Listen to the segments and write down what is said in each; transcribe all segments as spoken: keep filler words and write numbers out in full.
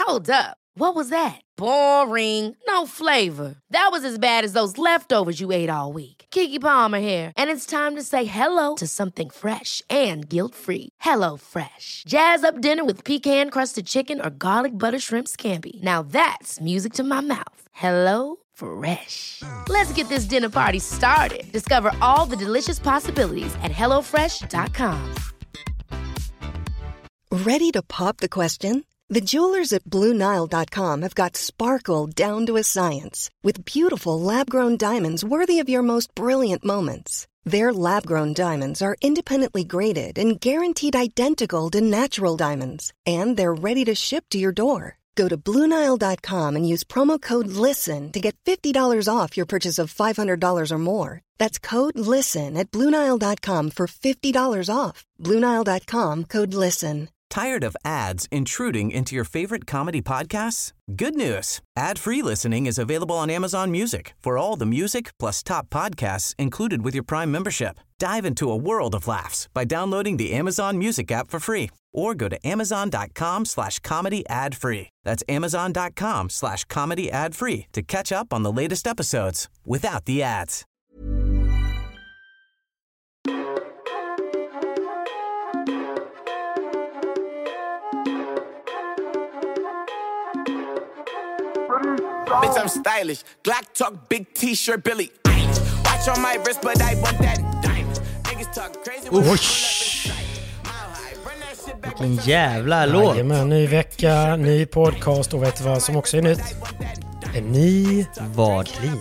Hold up. What was that? Boring. No flavor. That was as bad as those leftovers you ate all week. Keke Palmer here, and it's time to say hello to something fresh and guilt-free. Hello Fresh. Jazz up dinner with pecan-crusted chicken or garlic butter shrimp scampi. Now that's music to my mouth. Hello Fresh. Let's get this dinner party started. Discover all the delicious possibilities at hello fresh dot com. Ready to pop the question? The jewelers at Blue Nile dot com have got sparkle down to a science with beautiful lab-grown diamonds worthy of your most brilliant moments. Their lab-grown diamonds are independently graded and guaranteed identical to natural diamonds, and they're ready to ship to your door. Go to Blue Nile dot com and use promo code LISTEN to get fifty dollars off your purchase of five hundred dollars or more. That's code LISTEN at Blue Nile dot com for fifty dollars off. Blue Nile dot com, code LISTEN. Tired of ads intruding into your favorite comedy podcasts? Good news. Ad-free listening is available on Amazon Music for all the music plus top podcasts included with your Prime membership. Dive into a world of laughs by downloading the Amazon Music app for free or go to amazon.com slash comedy ad free. That's amazon.com slash comedy ad free to catch up on the latest episodes without the ads. Bitch, I'm stylish. Glock talk, big t-shirt, Billy Eilish. Watch on my wrist, but I want that diamond. Niggas talk crazy. Vilken jävla låt. Jajamän, ny vecka, ny podcast och vet du vad som också är nytt? En ny Vadlin.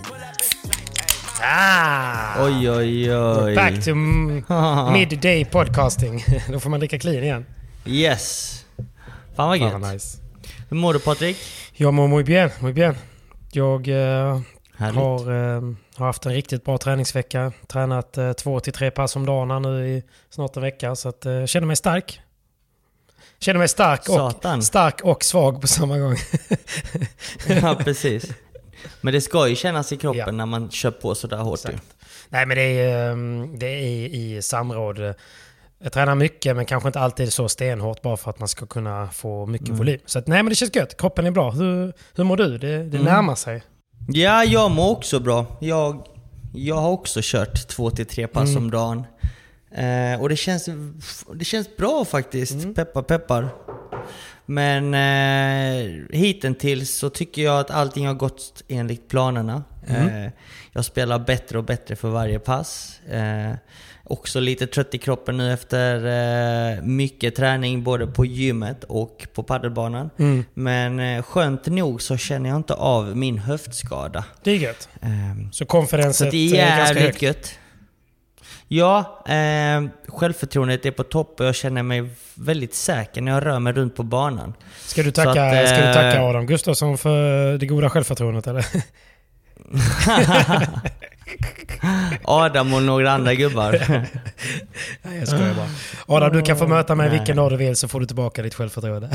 Ah! Oj, oj, oj. Back to midday podcasting. Då får man dricka clean igen. Yes. Fan vad gött. Fan, nice. Hur mår du, Patrik? Jag mår muy bien, muy bien. Jag eh, har, eh, har haft en riktigt bra träningsvecka. Tränat eh, två till tre pass om dagen nu i snart en vecka. Så att, eh, känner mig stark. Känner mig stark och, stark och svag på samma gång. Ja, precis. Men det ska ju kännas i kroppen, ja, när man kör på sådär hårt. Nej, men det är, det är i, i samråd. Jag tränar mycket, men kanske inte alltid så stenhårt bara för att man ska kunna få mycket mm. volym. Så att, nej, men det känns gött. Kroppen är bra. Hur, hur mår du? Det, det mm. närmar sig. Ja, jag mår också bra. Jag, jag har också kört två till tre pass mm. om dagen. Eh, och det känns, det känns bra faktiskt. Mm. Peppar, peppar. Men eh, hittills så tycker jag att allting har gått enligt planerna. Mm. Eh, jag spelar bättre och bättre för varje pass. Eh, också lite trött i kroppen nu efter eh, mycket träning både på gymmet och på paddelbanan. Mm. Men eh, skönt nog så känner jag inte av min höftskada. Det är gött. Eh, så konferenset så det är, är ganska högt. Gött. Ja, eh, självförtroendet är på topp och jag känner mig väldigt säker när jag rör mig runt på banan. Ska du tacka, att, eh, ska du tacka Adam Gustafsson för det goda självförtroendet, eller? Adam och några andra gubbar. Nej, jag skojar bara. Adam, du kan få möta mig vilken dag du vill så får du tillbaka ditt självförtroende.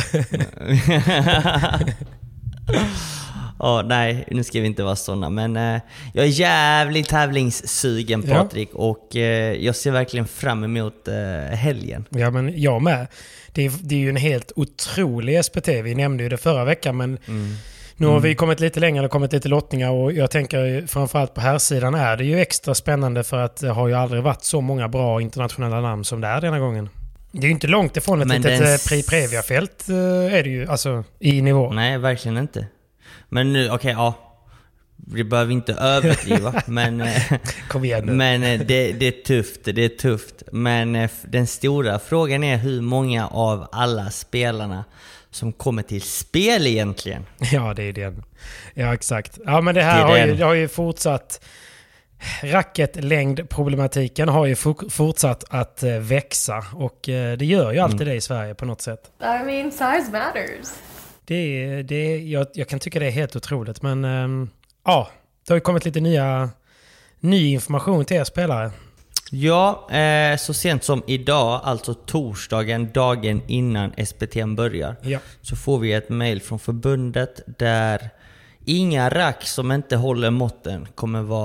Ja, oh, nej, nu ska vi inte vara såna. Men eh, jag är jävligt tävlingssugen, Patrik. Ja. Och eh, jag ser verkligen fram emot eh, helgen. Ja, men jag med. Det är, det är ju en helt otrolig S P T. Vi nämnde ju det förra veckan, men mm. nu har mm. vi kommit lite längre och kommit lite lottningar. Och jag tänker framförallt på här sidan är det ju extra spännande för att det har ju aldrig varit så många bra internationella namn som det är denna gången. Det är ju inte långt ifrån ett men litet den... Prix Previa-fält är det ju, alltså i nivå. Nej, verkligen inte. Men nu, okej, okay, ja. Vi behöver inte överdriva. men Kom igen nu. Men det, det är tufft, det är tufft. Men den stora frågan är hur många av alla spelarna som kommer till spel egentligen. Ja, det är den. Ja, exakt. Ja, men det här det har, ju, det har ju fortsatt... Racketlängdproblematiken har ju fortsatt att växa. Och det gör ju alltid mm. det i Sverige på något sätt. I mean, size matters. Det, det, jag, jag kan tycka det är helt otroligt. Men ähm, ja, det har ju kommit lite nya, ny information till er spelare. Ja, eh, så sent som idag, alltså torsdagen, dagen innan S P T börjar, ja. så får vi ett mejl från förbundet där inga rack som inte håller måtten kommer vara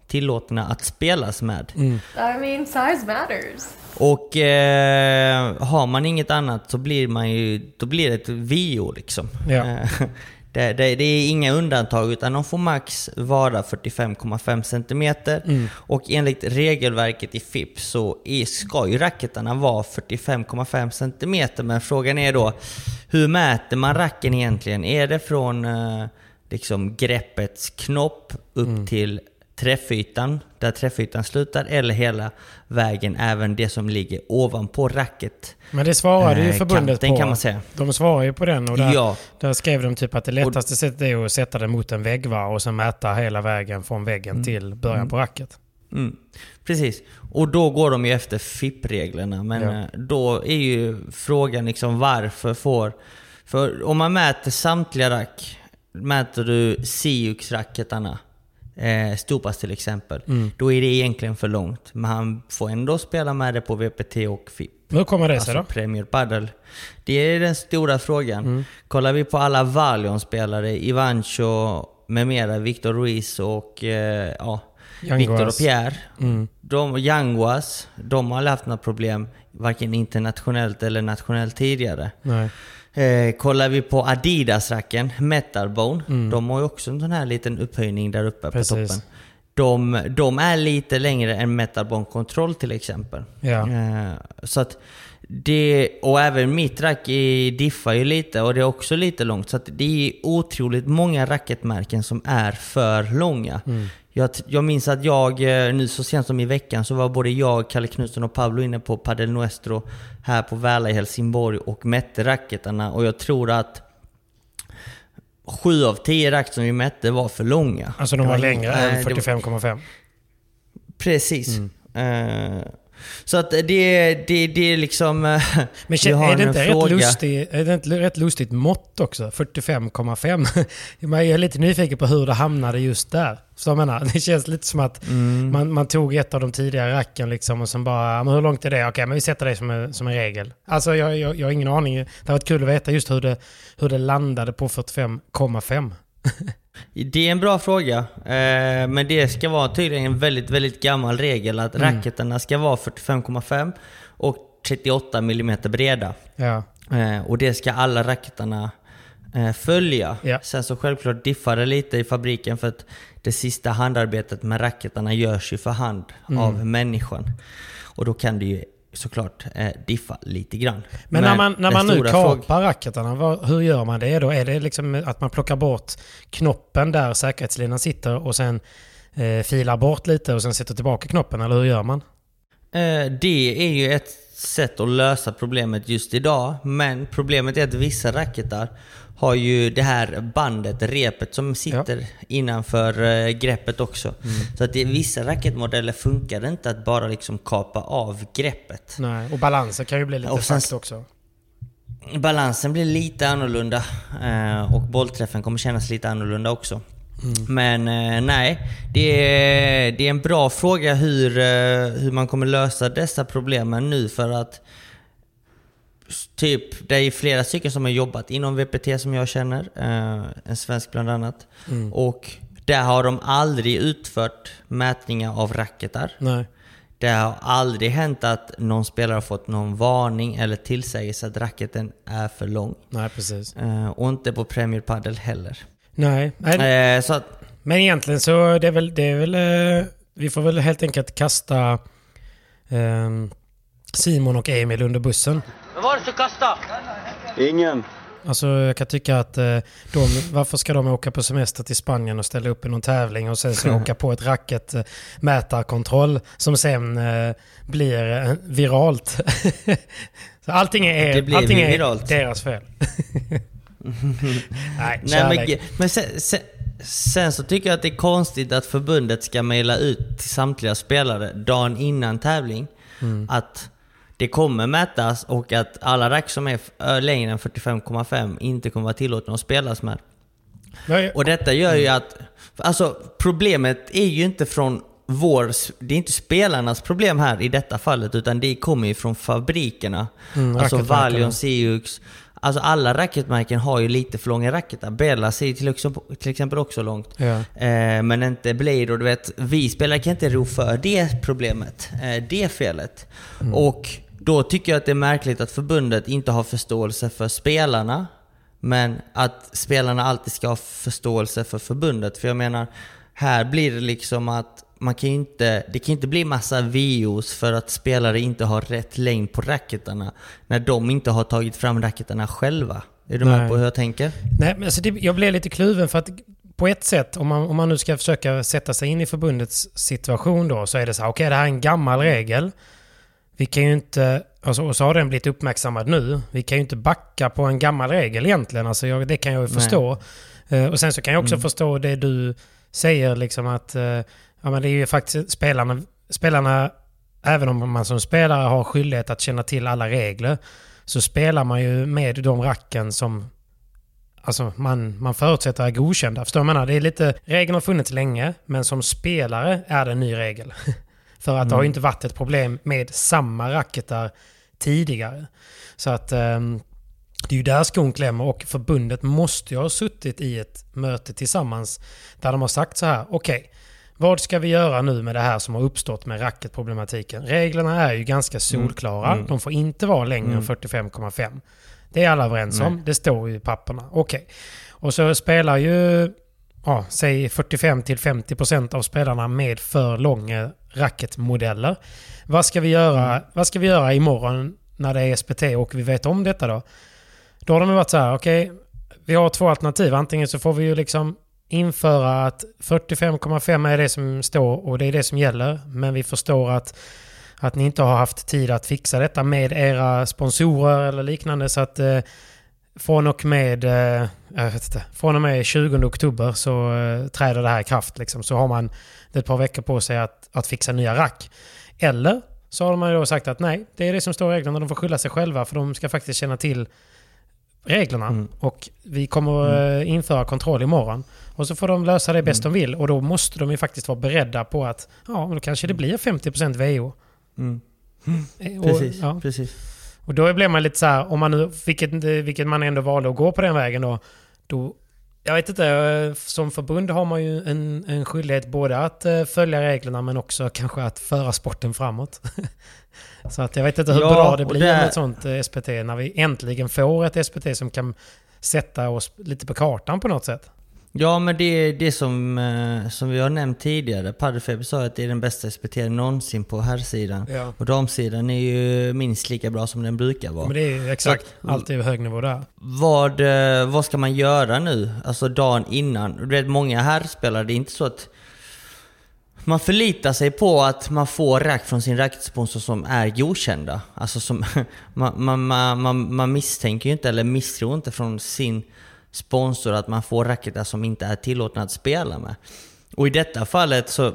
tillåtna att spelas med. Mm. I mean, size matters. Och eh, har man inget annat så blir man ju, då blir det ett Vio liksom. Ja. det, det, det är inga undantag, utan de får max vara fyrtiofem komma fem centimeter. Mm. Och enligt regelverket i F I P så är, ska ju racketarna vara fyrtiofem komma fem centimeter. Men frågan är då, hur mäter man racken egentligen? Är det från eh, liksom greppets knopp upp mm. till träffytan, där träffytan slutar, eller hela vägen även det som ligger ovanpå racket? Men det svarade ju förbundet kan, på. Kan man säga. De svarar ju på den, och där, ja. där skrev de typ att det lättaste och, sättet är att sätta den mot en vägg, va? Och sen mäta hela vägen från väggen mm. till början mm. på racket. Mm. Precis. Och då går de ju efter F I P-reglerna. Men ja. Då är ju frågan liksom varför får... För om man mäter samtliga rack, mäter du Siux-racketarna, eh, Stupas till exempel, mm. då är det egentligen för långt. Men han får ändå spela med det på V P T och F I P. Hur kommer det sig alltså då? Premier Padel. Det är den stora frågan. Mm. Kollar vi på alla Valion-spelare, Ivancho med mera, Victor Ruiz och eh, ja, Victor och Pierre, mm. de Yanguas, de har haft några problem varken internationellt eller nationellt tidigare. Nej. Eh, kollar vi på Adidas-racken, Metalbone, mm. de har ju också en sån här liten upphöjning där uppe. Precis. På toppen. De, de är lite längre än Metalbone Control till exempel. Ja. Eh, så att det, och även mitt rack i diffar ju lite, och det är också lite långt. Så att det är otroligt många racketmärken som är för långa. Mm. Jag, jag minns att jag, nu så sent som i veckan, så var både jag, Kalle Knutsen och Pablo inne på Padel Nuestro här på Väla i Helsingborg och mätte racketarna. Och jag tror att sju av tio rack som vi mätte var för långa. Alltså de var längre äh, än fyrtiofem komma fem? Precis. Mm. Uh, så att det, det, det är liksom... Men är det, inte rätt lustigt, är det inte rätt lustigt mått också? fyrtiofem komma fem. Jag är lite nyfiken på hur det hamnade just där. Så jag menar, det känns lite som att mm. man, man tog ett av de tidigare racken liksom, och sen bara, men hur långt är det? Okej, men vi sätter det som en, som en regel. Alltså jag, jag, jag har ingen aning. Det har varit kul att veta just hur det, hur det landade på fyrtiofem komma fem. Det är en bra fråga, eh, men det ska vara tydligen en väldigt, väldigt gammal regel att mm. racketarna ska vara fyrtiofem komma fem och trettioåtta millimeter breda. Ja. Eh, och det ska alla racketarna eh, följa. Ja. Sen så självklart diffar det lite i fabriken, för att det sista handarbetet med racketarna görs ju för hand mm. av människan. Och då kan det ju såklart eh, diffa lite grann. Men, Men när man, när man nu kapar racketarna, vad, hur gör man det då? Är det liksom att man plockar bort knoppen där säkerhetslinan sitter och sen eh, filar bort lite och sen sätter tillbaka knoppen, eller hur gör man? Eh, det är ju ett sätt att lösa problemet just idag, men problemet är att vissa racketar har ju det här bandet, repet som sitter ja. innanför uh, greppet också. Mm. Så att i vissa racketmodeller funkar det inte att bara liksom kapa av greppet. Nej, och balansen kan ju bli lite fast också. Balansen blir lite annorlunda uh, och bollträffen kommer kännas lite annorlunda också. Mm. Men uh, nej, det är, det är en bra fråga hur, uh, hur man kommer lösa dessa problemen nu, för att typ, det är flera stycken som har jobbat inom V P T som jag känner, eh, en svensk bland annat. Mm. Och där har de aldrig utfört mätningar av racketar. Nej. Det har aldrig hänt att någon spelare har fått någon varning eller tillsägelse att racketen är för lång. Nej, precis. Eh, och inte på Premier Padel heller. Nej. Nej. Eh, så att, men egentligen så det är väl, det är väl eh, vi får väl helt enkelt kasta eh, Simon och Emil under bussen. Vad var det för kasta? Ingen. Alltså jag kan tycka att eh, de, varför ska de åka på semester till Spanien och ställa upp i någon tävling och sen så åka på ett racketmätarkontroll som sen eh, blir eh, viralt. Så allting är, det blir allting är viralt. Deras fel. Nej, Nej, men men sen, sen, sen så tycker jag att det är konstigt att förbundet ska mejla ut till samtliga spelare dagen innan tävling mm. att det kommer mätas och att alla rack som är längre än fyrtiofem komma fem inte kommer vara tillåtna att spelas med. Nej. Och detta gör ju att, alltså problemet är ju inte från vår, det är inte spelarnas problem här i detta fallet, utan det kommer ju från fabrikerna. Mm, alltså Valion, Siux, Alltså alla racketmärken har ju lite för långa racketar. Bella ser till exempel, till exempel också långt. Ja. Eh, men inte Blade, och du vet, vi spelare kan inte ro för det problemet. Eh, det felet. Mm. Och då tycker jag att det är märkligt att förbundet inte har förståelse för spelarna. Men att spelarna alltid ska ha förståelse för förbundet. För jag menar, här blir det liksom att man kan inte, det kan inte bli massa V Os för att spelare inte har rätt längd på racketarna när de inte har tagit fram racketarna själva. Är du Nej. med på hur jag tänker? Nej, men alltså det, jag blev lite kluven för att på ett sätt, om man, om man nu ska försöka sätta sig in i förbundets situation då, så är det så här, okej, okay, det här är en gammal regel. Vi kan ju inte, alltså, och så har den blivit uppmärksammad nu. Vi kan ju inte backa på en gammal regel egentligen. Alltså jag, det kan jag ju förstå. Uh, och sen så kan jag också mm. förstå det du säger, liksom att uh, ja, men det är ju faktiskt spelarna, spelarna, även om man som spelare har skyldighet att känna till alla regler, så spelar man ju med de racken som alltså man, man förutsätter är godkända. Förstår man? Det är lite, regeln har funnits länge, men som spelare är det en ny regel. För att mm. det har ju inte varit ett problem med samma racketar tidigare. Så att um, det är ju där skon klämmer, och förbundet måste ju ha suttit i ett möte tillsammans där de har sagt så här, okej, okay, vad ska vi göra nu med det här som har uppstått med racketproblematiken? Reglerna är ju ganska solklara. Mm. De får inte vara längre mm. än fyrtiofem komma fem. Det är alla överens om. Nej. Det står ju i papperna. Okej. Okay. Och så spelar ju ja, säg fyrtiofem till femtio procent av spelarna med för långa racketmodeller. Vad ska vi göra? Mm. Vad ska vi göra imorgon när det är S P T och vi vet om detta då? Då har de varit så här, okej, okay, vi har två alternativ. Antingen så får vi ju liksom införa att fyrtiofem komma fem är det som står och det är det som gäller, men vi förstår att, att ni inte har haft tid att fixa detta med era sponsorer eller liknande, så att eh, från och med eh, jag vet inte, från och med tjugonde oktober så eh, träder det här i kraft liksom. Så har man ett par veckor på sig att, att fixa nya rack. Eller så har man då sagt att nej, det är det som står i reglerna, de får skylla sig själva, för de ska faktiskt känna till reglerna mm. och vi kommer mm. införa kontroll imorgon, och så får de lösa det bäst mm. de vill, och då måste de ju faktiskt vara beredda på att ja, då kanske det blir femtio procent V O. Mm. Mm. Och, precis, ja. precis. Och då blir man lite så här, om man nu, vilket, vilket man ändå valde att gå på den vägen då, då jag vet inte, som förbund har man ju en, en skyldighet både att följa reglerna men också kanske att föra sporten framåt. Så att jag vet inte hur ja, bra det blir det... med ett sånt S P T när vi äntligen får ett S P T som kan sätta oss lite på kartan på något sätt. Ja, men det är det som, som vi har nämnt tidigare. Paddelfeber sa att det är den bästa S P T någonsin på herrsidan. Ja. Och damsidan är ju minst lika bra som den brukar vara. Men det är ju exakt, att, alltid hög nivå där. Vad, vad ska man göra nu? Alltså dagen innan. Du vet, många herrspelare, det är inte så att man förlitar sig på att man får rack från sin racketsponsor som är godkända. Alltså som, man, man, man, man misstänker ju inte eller misstror inte från sin sponsor att man får racketar som inte är tillåtna att spela med. Och i detta fallet så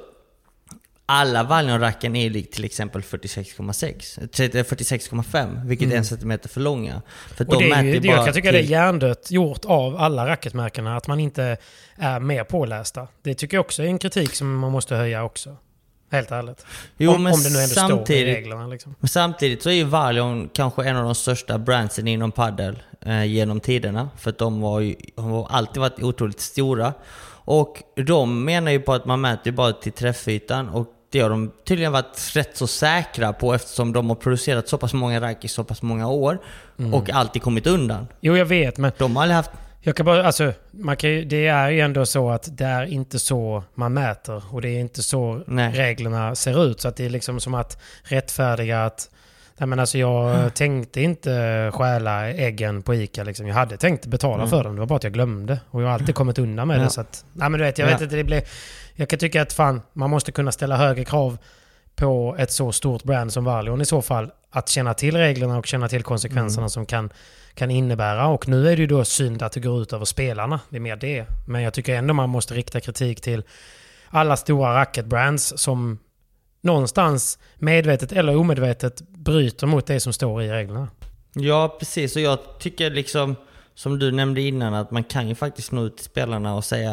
alla Valion-racken är till exempel fyrtiosex komma sex, fyrtiosex komma fem, vilket mm. är en centimeter för långa. För och de det är ju, bara jag kan tycka till... det är hjärndött gjort av alla racketmärkena att man inte är mer pålästa. Det tycker jag också är en kritik som man måste höja också. Helt ärligt. Jo, om, men om det nu ändå står i samtidigt, reglerna. Liksom. Men samtidigt så är ju Valion kanske en av de största brandsen inom paddel eh, genom tiderna. För att de har ju de har alltid varit otroligt stora. Och de menar ju på att man mäter bara till träffytan. Och det har de tydligen varit rätt så säkra på eftersom de har producerat så pass många rack i så pass många år. Mm. Och alltid kommit undan. Jo, jag vet, men... De har aldrig haft... Jag kan bara, alltså, man kan ju, det är ju ändå så att det är inte så man mäter och det är inte så Nej. reglerna ser ut. Så att det är liksom som att rättfärdiga att nej, men alltså jag mm. tänkte inte stjäla äggen på Ica. Liksom. Jag hade tänkt betala mm. för dem, det var bara att jag glömde. Och jag har alltid kommit undan med ja. det. Så att, nej, men du vet, jag ja. vet inte, det blir, jag kan tycka att fan, man måste kunna ställa högre krav på ett så stort brand som Valion i så fall. Att känna till reglerna och känna till konsekvenserna mm. som kan kan innebära. Och nu är det ju då synd att det går ut över spelarna. Det är mer det. Men jag tycker ändå man måste rikta kritik till alla stora racketbrands som någonstans medvetet eller omedvetet bryter mot det som står i reglerna. Ja, precis. Och jag tycker liksom, som du nämnde innan, att man kan ju faktiskt nå ut till spelarna och säga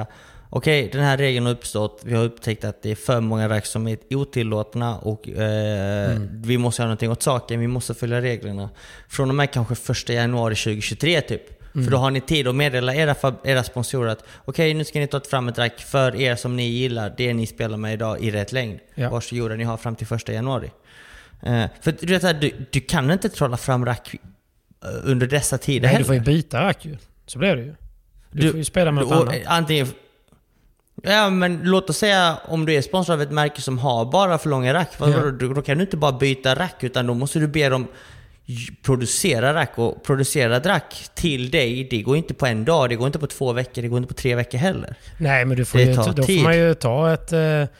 okej, okay, den här regeln har uppstått. Vi har upptäckt att det är för många rack som är otillåtna och eh, mm. vi måste göra någonting åt saken. Vi måste följa reglerna. Från och med kanske första januari tjugohundratjugotre typ. Mm. För då har ni tid att meddela era, era sponsorer att okej, okay, nu ska ni ta fram ett rack för er som ni gillar, det ni spelar med idag i rätt längd. Ja. Varsågoda, ni har fram till första januari. Uh, för du, vet, du, du kan inte trolla fram rack under dessa tider. Nej, heller. Du får ju byta rack ju. Så blir det ju. Du, du får ju spela med något annat. Antingen, ja, men låt oss säga om du är sponsor av ett märke som har bara för långa rack. Ja. Då, då kan du inte bara byta rack, utan då måste du be dem producera rack, och producera rack till dig, det går inte på en dag, det går inte på två veckor, det går inte på tre veckor heller. Nej, men du får ju, då tid. får man ju ta ett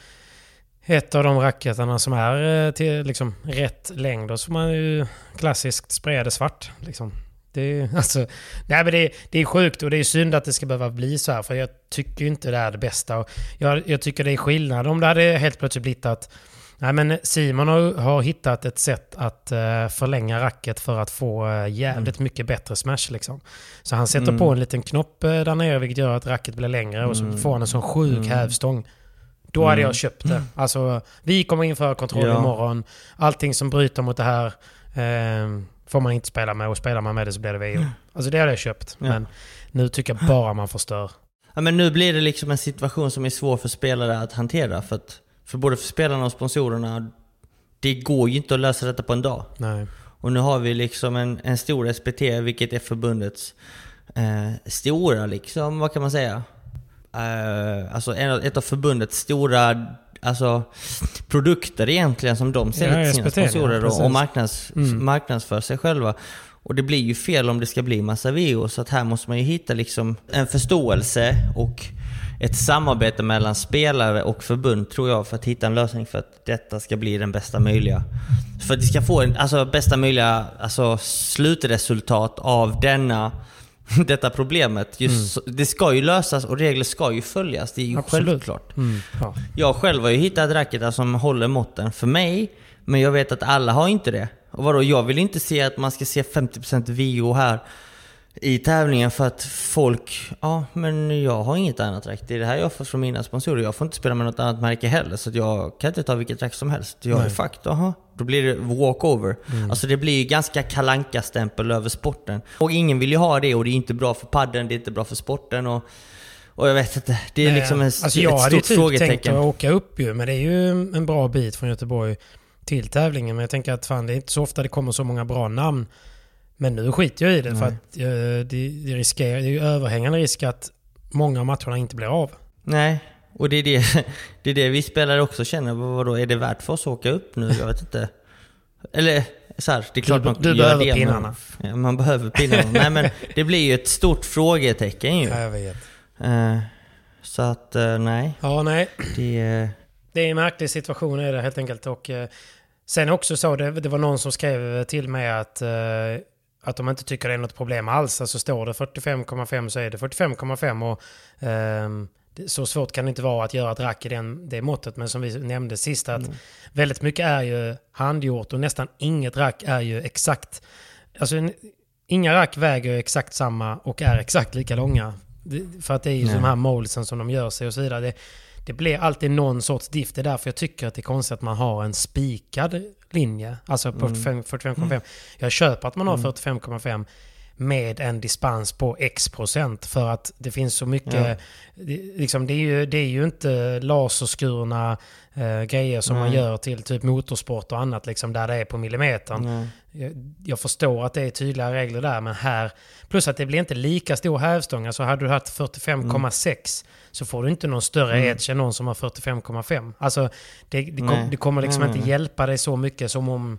ett av de racketarna som är till liksom rätt längd, och så får man ju klassiskt spraya det svart liksom. Det är, alltså, nej, men det, det är sjukt, och det är synd att det ska behöva bli så här, för jag tycker inte det är det bästa. Och jag, jag tycker det är skillnad om det hade helt plötsligt blivit att nej, men Simon har, har hittat ett sätt att uh, förlänga racket för att få uh, jävligt mm. mycket bättre smash liksom. Så han sätter mm. på en liten knopp uh, där nere, vilket gör att racket blir längre, mm. och så får han en sån sjuk mm. hävstång. Då hade mm. jag köpt det. Alltså, vi kommer införa kontroll ja. imorgon. Allting som bryter mot det här uh, får man inte spela med, och spelar man med det så blir det V O. Alltså det hade jag köpt. Ja. Men nu tycker jag bara man förstör. Ja, men nu blir det liksom en situation som är svår för spelare att hantera, för att för både för spelarna och sponsorerna, det går ju inte att lösa detta på en dag. Nej. Och nu har vi liksom en, en stor S P T, vilket är förbundets eh, stora, liksom, vad kan man säga? Eh, alltså en, ett av förbundets stora alltså, produkter egentligen, som de säljer till sina sponsorer, ja, och, och marknads, mm. marknadsför sig själva. Och det blir ju fel om det ska bli massa V O, så att här måste man ju hitta liksom en förståelse och ett samarbete mellan spelare och förbund, tror jag, för att hitta en lösning för att detta ska bli den bästa möjliga. För att det ska få en alltså, bästa möjliga alltså, slutresultat av denna, detta problemet. Just, mm. Det ska ju lösas och regler ska ju följas, det är ju Absolut. självklart. Mm. Ja. Jag själv har ju hittat racketar som håller måtten för mig, men jag vet att alla har inte det. Och vadå, jag vill inte se att man ska se femtio procent V O här i tävlingen, för att folk, ja, men jag har inget annat rack. Det är det här jag får från mina sponsorer. Jag får inte spela med något annat märke heller, så att jag kan inte ta vilket rack som helst. Jag Nej. är fakt, aha. Då blir det walkover. Mm. Alltså det blir ju ganska kalanka-stämpel över sporten. Och ingen vill ju ha det, och det är inte bra för padden, det är inte bra för sporten, och och jag vet inte, det är Nej. liksom en, alltså jag ett stort typ frågetecken. Jag hade tänkt att åka upp ju, men det är ju en bra bit från Göteborg till tävlingen. Men jag tänker att fan, det är inte så ofta det kommer så många bra namn. Men nu skiter jag i det. Nej. För att uh, det, det, riskerar, det är ju överhängande risk att många av matcherna inte blir av. Nej, och det är det, det, är det vi spelare också känner. Vadå, är det värt för oss att åka upp nu? Jag vet inte. Eller så här, det är klart du, man du behöver det, pinnarna. Man, ja, man behöver pinnarna. Nej, men det blir ju ett stort frågetecken ju. Ja, jag vet. Uh, så att, uh, nej. Ja, nej. Det, uh... det är en märklig situation är det helt enkelt. Och uh, sen också så, det, det var någon som skrev till mig att... Uh, att de inte tycker det är något problem alls. Alltså står det fyrtiofem komma fem så är det fyrtiofem komma fem, och eh, så svårt kan det inte vara att göra ett rack i den, det måttet. Men som vi nämnde sist, att mm. väldigt mycket är ju handgjort, och nästan inget rack är ju exakt, alltså inga rack väger exakt samma och är exakt lika långa. För att det är ju Nej. de här moldsen som de gör sig och så vidare. Det, det blir alltid någon sorts diff. Det är därför jag tycker att det är konstigt att man har en spikad linje. Alltså på mm. fyrtiofem komma fem. Mm. Jag köper att man har mm. fyrtiofem komma fem med en dispens på X procent, för att det finns så mycket... Ja. Det, liksom, det, är ju, det är ju inte laserskurna eh, grejer som Nej. man gör till typ motorsport och annat, liksom, där det är på millimetern. Jag, jag förstår att det är tydliga regler där, men här... Plus att det blir inte lika stor hävstång. Alltså hade du haft fyrtiofem komma sex mm. så får du inte någon större mm. edge än någon som har fyrtiofem komma fem. Alltså det, det, kom, det kommer liksom Nej. inte hjälpa dig så mycket som om,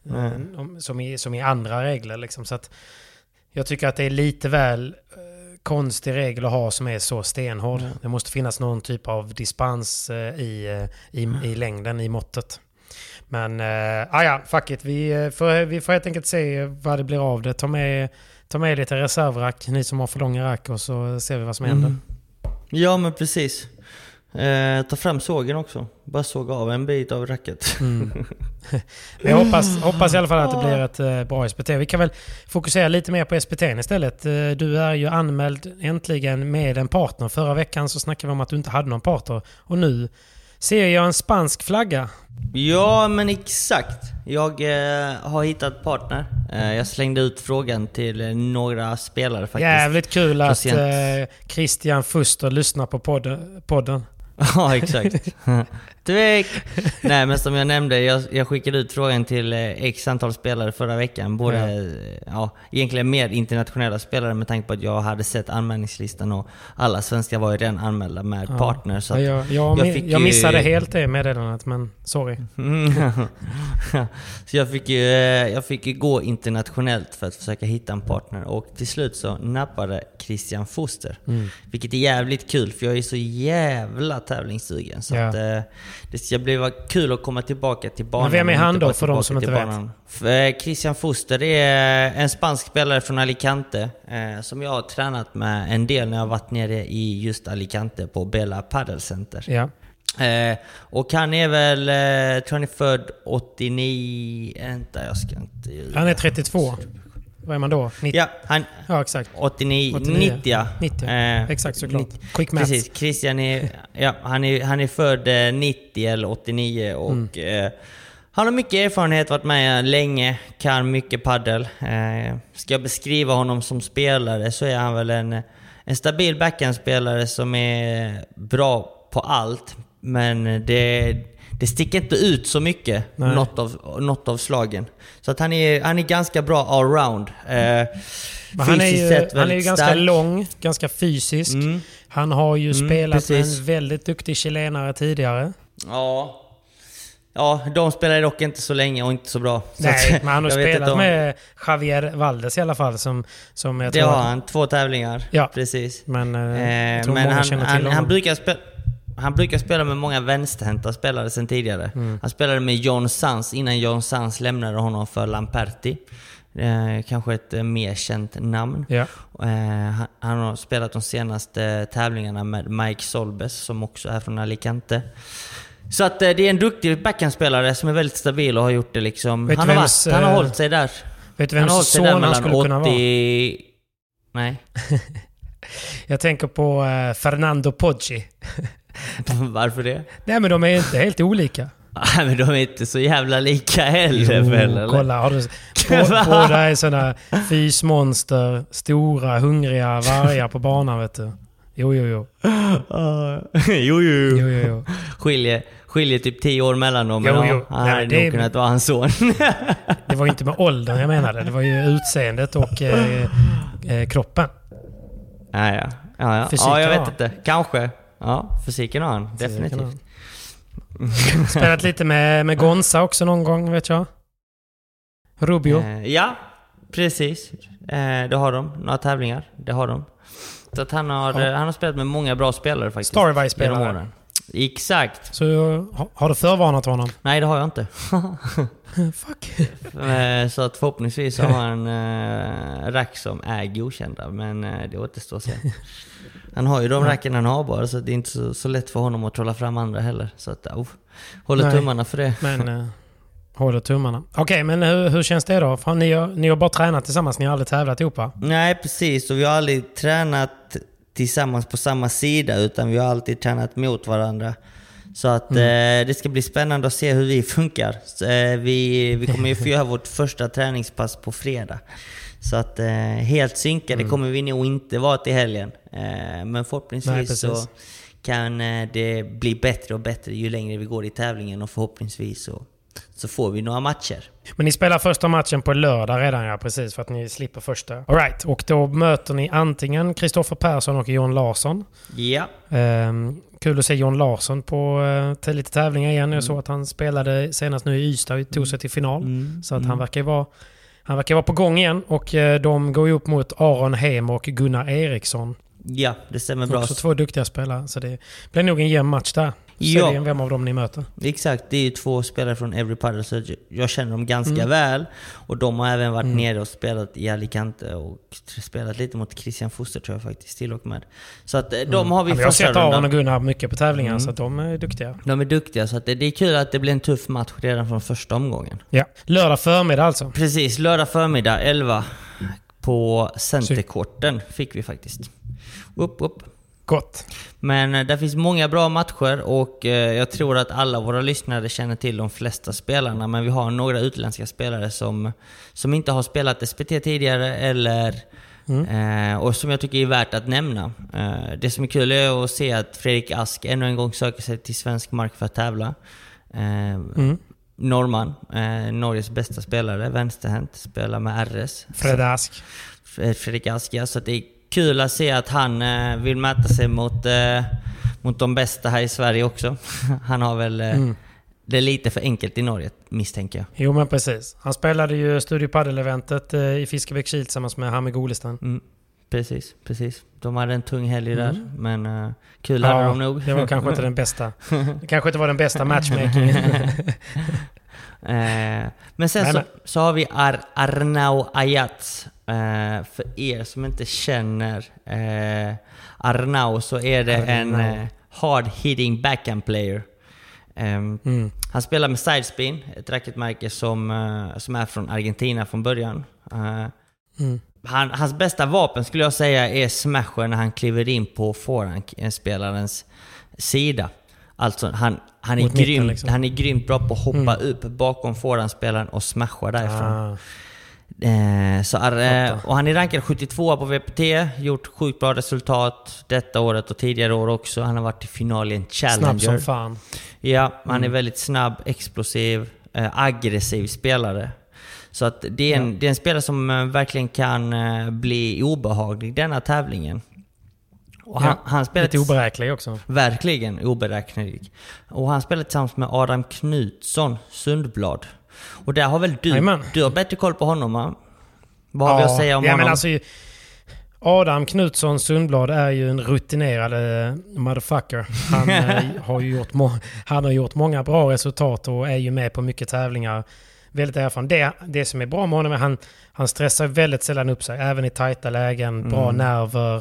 um, som, i, som i andra regler. Liksom. Så att jag tycker att det är lite väl uh, konstig regel att ha som är så stenhård. Mm. Det måste finnas någon typ av dispens uh, i, uh, i, i längden, i måttet. Men uh, ah ja, fuck it. Vi får, vi får helt enkelt se vad det blir av det. Ta med, ta med lite reservrack, ni som har för långa rack, och så ser vi vad som händer. Mm. Ja, men precis. Eh, ta fram sågen också. Bara såga av en bit av racket. Mm. Jag hoppas, hoppas i alla fall att det blir ett eh, bra S P T. Vi kan väl fokusera lite mer på S P T istället. Eh, du är ju anmäld äntligen med en partner. Förra veckan så snackade vi om att du inte hade någon partner. Och nu ser jag en spansk flagga. Ja, men exakt. Jag eh, har hittat partner. Eh, jag slängde ut frågan till eh, några spelare faktiskt. Jävligt kul att Procent. eh, Christian Fuster lyssnar på podden. podden. Ja, exakt. Tvek. Nej, men som jag nämnde, jag, jag skickade ut frågan till eh, x antal spelare förra veckan. Både, ja. ja, egentligen mer internationella spelare med tanke på att jag hade sett anmälningslistan och alla svenskar var ju redan anmälda med ja. partner. Så ja, jag, jag, jag, fick jag missade ju... helt det meddelandet, men sorry. Så jag fick, ju, jag fick ju gå internationellt för att försöka hitta en partner. Och till slut så nappade Christian Fuster. Mm. Vilket är jävligt kul, för jag är så jävla tävlingssugen. Så ja. att, det ska bli kul att komma tillbaka till banan. Men vem är han då för de som inte banan. vet? Christian Fuster är en spansk spelare från Alicante eh, som jag har tränat med en del när jag har varit nere i just Alicante på Bella Padel Center. Ja. Eh, och han är väl, eh, tror han är född åttionio, vänta jag ska inte... Han är trettiotvå. Vad är man då? nittio. Ja, han, ja, exakt. åttionio, nittio. nittio. Eh, exakt, såklart. nittio. Quick maths. Precis, Christian är, ja, han är, han är född eh, nittio eller åttionio och mm. eh, han har mycket erfarenhet, varit med länge, kan mycket paddel. Eh, ska jag beskriva honom som spelare så är han väl en, en stabil backhandspelare som är bra på allt, men det Det sticker inte ut så mycket något av, något av slagen. Så att han är, han är ganska bra allround. Eh, han är ju, han är ju ganska stark. Lång, ganska fysisk. Mm. Han har ju mm, spelat precis. med en väldigt duktig chilenare tidigare. Ja. Ja, de spelar dock inte så länge och inte så bra. Nej, så att, men han har spelat om... med Javier Valdes i alla fall. Som, som jag det tror har att... han, två tävlingar. Ja, precis. Men, eh, eh, men han, han, han brukar spela... Han brukar spela med många vänsterhänta spelare sedan tidigare. Mm. Han spelade med John Sanz innan John Sanz lämnade honom för Lamperti. Eh, kanske ett eh, mer känt namn. Ja. Eh, han, han har spelat de senaste tävlingarna med Mike Solbes som också är från Alicante. Så att eh, det är en duktig backhandspelare som är väldigt stabil och har gjort det liksom. Han har, varit, han har äh, hållit sig där. Vet du vem son han skulle åttio... kunna vara? Nej. Jag tänker på eh, Fernando Poggi. Varför det? Nej, men de är inte helt olika. Nej, men de är inte så jävla lika heller. Jo, väl, eller? Kolla, har du, på, båda är sådana fysmonster, stora, hungriga vargar på banan, vet du. Jo, jo, jo. Uh, jo, jo, jo. jo, jo, jo. Skiljer, skiljer typ tio år mellan dem. Jo, jo. Han hade nog kunnat vara hans son. Det var ju inte med åldern jag menade. Det var ju utseendet och eh, eh, kroppen. Ja, ja. Ja, ja. ja jag vet har. inte. Kanske. Ja, fysiken har han. Fysiken definitivt. Har. Spelat lite med, med Gonza också någon gång, vet jag. Rubio. Eh, ja, precis. Eh, det har de. Några tävlingar. Det har de. Så att han har, ja. han har spelat med många bra spelare faktiskt. Storyby-spelare. Exakt. Så har, har du förvarnat honom? Nej, det har jag inte. Fuck. Så att förhoppningsvis har han äh, rack som är godkända. Men äh, det återstår sen. Han har ju de racken han har bara. Så det är inte så, så lätt för honom att trolla fram andra heller. Så att, uh, håller Nej, tummarna för det. Men äh, håller tummarna. Okej, okay, men hur, hur känns det då? För ni, har, ni har bara tränat tillsammans. Ni har aldrig tävlat ihop, va? Nej, precis. Och vi har aldrig tränat tillsammans på samma sida, utan vi har alltid tränat mot varandra. Så att mm. eh, det ska bli spännande att se hur vi funkar. Så, eh, vi, vi kommer ju få göra vårt första träningspass på fredag. Så att eh, helt synkade mm. kommer vi nog inte vara till helgen. Eh, men förhoppningsvis Nej, så kan eh, det bli bättre och bättre ju längre vi går i tävlingen, och förhoppningsvis så, så får vi några matcher. Men ni spelar första matchen på lördag redan, ja, precis, för att ni slipper första. All right, och då möter ni antingen Kristoffer Persson och John Larsson. Ja. Um, kul att se John Larsson på uh, lite tävlingar igen. Jag såg att han spelade senast nu i Ystad och tog sig till final. Mm. Så att mm. han verkar vara han verkar vara på gång igen, och uh, de går ju upp mot Aron Hem och Gunnar Eriksson. Ja, det stämmer bra. Också två duktiga spelare, så det blir nog en jämn match där. Ja. Vem av dem ni möter. Exakt, det är ju två spelare från Every Paddle, så jag känner dem ganska Mm. väl. Och de har även varit Mm. nere och spelat i Alicante och spelat lite mot Christian Foster tror jag faktiskt till och med. Så att de Mm. har vi ja, jag har första sett Aron rundan. och Gunnar mycket på tävlingar, Mm. så att de är duktiga. De är duktiga, så att det, det är kul att det blir en tuff match redan från första omgången. Ja. Lördag förmiddag alltså. Precis, lördag förmiddag elva på Centerkorten fick vi faktiskt. Upp, upp. Gott. Men eh, där finns många bra matcher och eh, jag tror att alla våra lyssnare känner till de flesta spelarna, men vi har några utländska spelare som, som inte har spelat S P T tidigare eller Mm. eh, och som jag tycker är värt att nämna. Eh, det som är kul är att se att Fredrik Ask ännu en gång söker sig till svensk mark för att tävla. Eh, Mm. Norrman, eh, Norges bästa spelare, vänsterhänt, spelar med R S. Fred Ask. Fredrik Ask, ja, så att det är kul att se att han eh, vill mäta sig mot, eh, mot de bästa här i Sverige också. Han har väl eh, Mm. det är lite för enkelt i Norge, misstänker jag. Jo, men precis. Han spelade ju Studio Padel-eventet eh, i Fiskebäckskil tillsammans med Hamid Golestan. Mm. Precis, precis. De hade en tung helg där, Mm. men uh, kul Ja, hade de nog. det var kanske inte den bästa. Det kanske inte var den bästa matchmakingen. eh, men sen Nej, så, men- så har vi Ar- Arnau Ayats. Eh, för er som inte känner eh, Arnau, så är det en Arnau. eh, hard-hitting backhand player. Um, Mm. Han spelar med Sidespin, ett racketmärke som, uh, som är från Argentina från början. Uh, Mm. han, hans bästa vapen skulle jag säga är smashen när han kliver in på forehandspelarens sida. Alltså han, han, är Mot mitten, grym, liksom. han är grymt bra på att hoppa Mm. upp bakom forehandspelaren och smasha därifrån. Ah. Eh, så är, eh, Fattar. och han är rankad sjuttiotvå på V P T, gjort sjukt bra resultat detta året och tidigare år också. Han har varit i final i en Challenger. Snabb som fan. Ja, han Mm. är väldigt snabb, explosiv, eh, aggressiv spelare. Så att det är en, Ja. det är en spelare som eh, verkligen kan eh, bli obehaglig denna tävlingen. Och han, Ja, han spelar lite oberäklig också. verkligen oberäknelig. Och han spelar tillsammans med Adam Knutsson Sundblad. Och där har väl du, Jajamän. du har bättre koll på honom, va? Vad har vi att säga om ja, honom? Men alltså, Adam Knutsson Sundblad är ju en rutinerad eh, motherfucker. Han, eh, har ju gjort må- han har gjort många bra resultat och är ju med på mycket tävlingar. Väldigt erfaren. Det, det som är bra med honom är att han, han stressar väldigt sällan upp sig. Även i tajta lägen, bra Mm. nerver.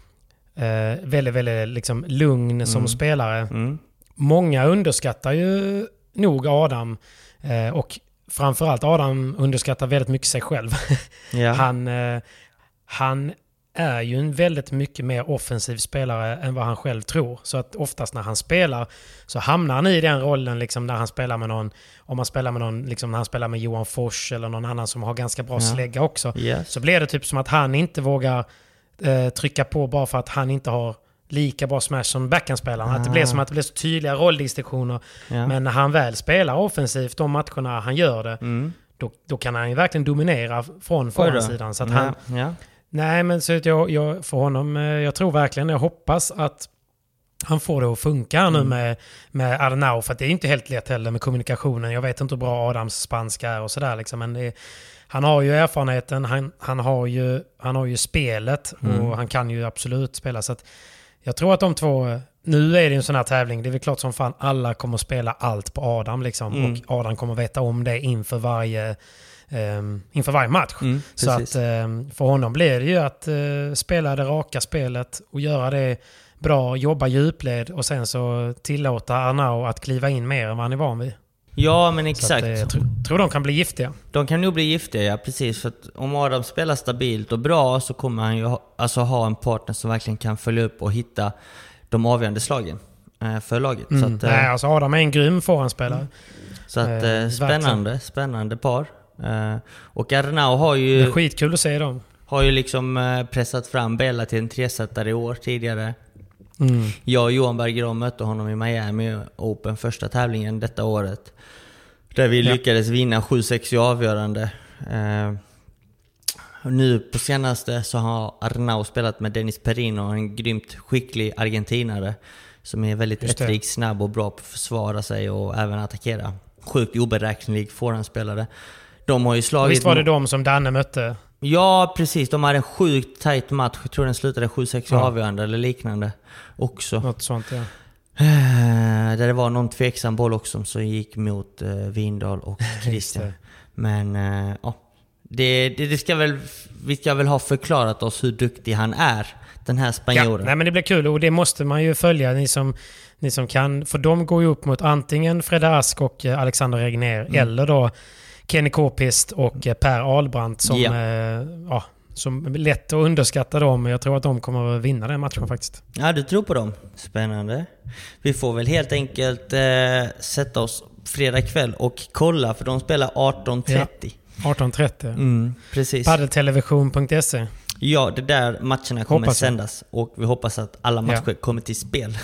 Eh, väldigt, väldigt liksom, lugn som Mm. spelare. Mm. Många underskattar ju nog Adam. Eh, och framförallt Adam underskattar väldigt mycket sig själv. Ja. Han, eh, han är ju en väldigt mycket mer offensiv spelare än vad han själv tror. Så att oftast när han spelar så hamnar han i den rollen liksom när han spelar med någon, om man spelar med någon, liksom när han spelar med Johan Fors eller någon annan som har ganska bra Ja. slägga också. Yes. Så blir det typ som att han inte vågar eh, trycka på bara för att han inte har lika bra smash som backhandspelaren. Att det blir som att det blir så tydliga rolldistinktioner. Ja. Men när han väl spelar offensivt de matcherna han gör det, Mm. då, då kan han ju verkligen dominera från Oj då. forehandsidan. Så att han, ja. Ja. nej, men så att jag, jag, för honom, eh, jag tror verkligen, jag hoppas att han får det att funka här nu Mm. med, med Arnau. För att det är inte helt lätt heller med kommunikationen. Jag vet inte hur bra Adams spanska är och sådär. Liksom, men det, han har ju erfarenheten, han, han, har, ju, han har ju spelet och Mm. han kan ju absolut spela. Så att jag tror att de två, nu är det ju en sån här tävling, det är väl klart som fan alla kommer spela allt på Adam liksom. Mm. Och Adam kommer veta om det inför varje, um, inför varje match. Mm, Så precis. att um, för honom blir det ju att uh, spela det raka spelet och göra det bra, jobba djupled och sen så tillåta Arnau att kliva in mer än vad han är van vid. Ja, men Så exakt. att, uh, jag tror, tror de kan bli giftiga. De kan nog bli giftiga, ja, precis. För att om Adam spelar stabilt och bra så kommer han ju ha, alltså ha en partner som verkligen kan följa upp och hitta de avgörande slagen eh, för laget. Mm. Så att, eh, Nej, alltså Adam är en grym forehandspelare. så att eh, eh, spännande, spännande par. Eh, och Arnau har Det ju, är skitkul att se dem. har ju liksom eh, pressat fram Bella till en tresättare i år tidigare. Mm. Jag och Johan Bergeron mötte honom i Miami Open första tävlingen detta året. Där vi Ja. lyckades vinna sju sex i avgörande. Eh, och nu på senaste så har Arnau spelat med Dennis Perino, en grymt skicklig argentinare som är väldigt Just det. rättrik, snabb och bra på att försvara sig och även attackera. Sjukt oberäknelig forehandspelare. De har ju slagit... Visst var det de som Danne mötte? Ja, precis. De hade en sjukt tight match. Jag tror den slutade sju sex i Ja. avgörande eller liknande också. Något sånt, ja. Där det var någon tveksam boll också som gick mot uh, Vindal och Christian. Men uh, ja, det, det, det ska väl, vi ska väl ha förklarat oss hur duktig han är, den här spanjoren. Ja, nej, men det blir kul och det måste man ju följa, ni som, ni som kan. För de går ju upp mot antingen Fredde Ask och Alexander Regner mm. eller då Kenny Kåpist och Per Ahlbrandt som, ja. Eh, ja, som är lätt att underskatta dem. Jag tror att de kommer att vinna den matchen faktiskt. Ja, du tror på dem. Spännande. Vi får väl helt enkelt eh, sätta oss fredag kväll och kolla, för de spelar arton trettio. Ja, arton trettio. Mm, precis. Paddeltelevision punkt se. Ja, det där matcherna kommer hoppas sändas. Och vi hoppas att alla matcher ja. kommer till spel.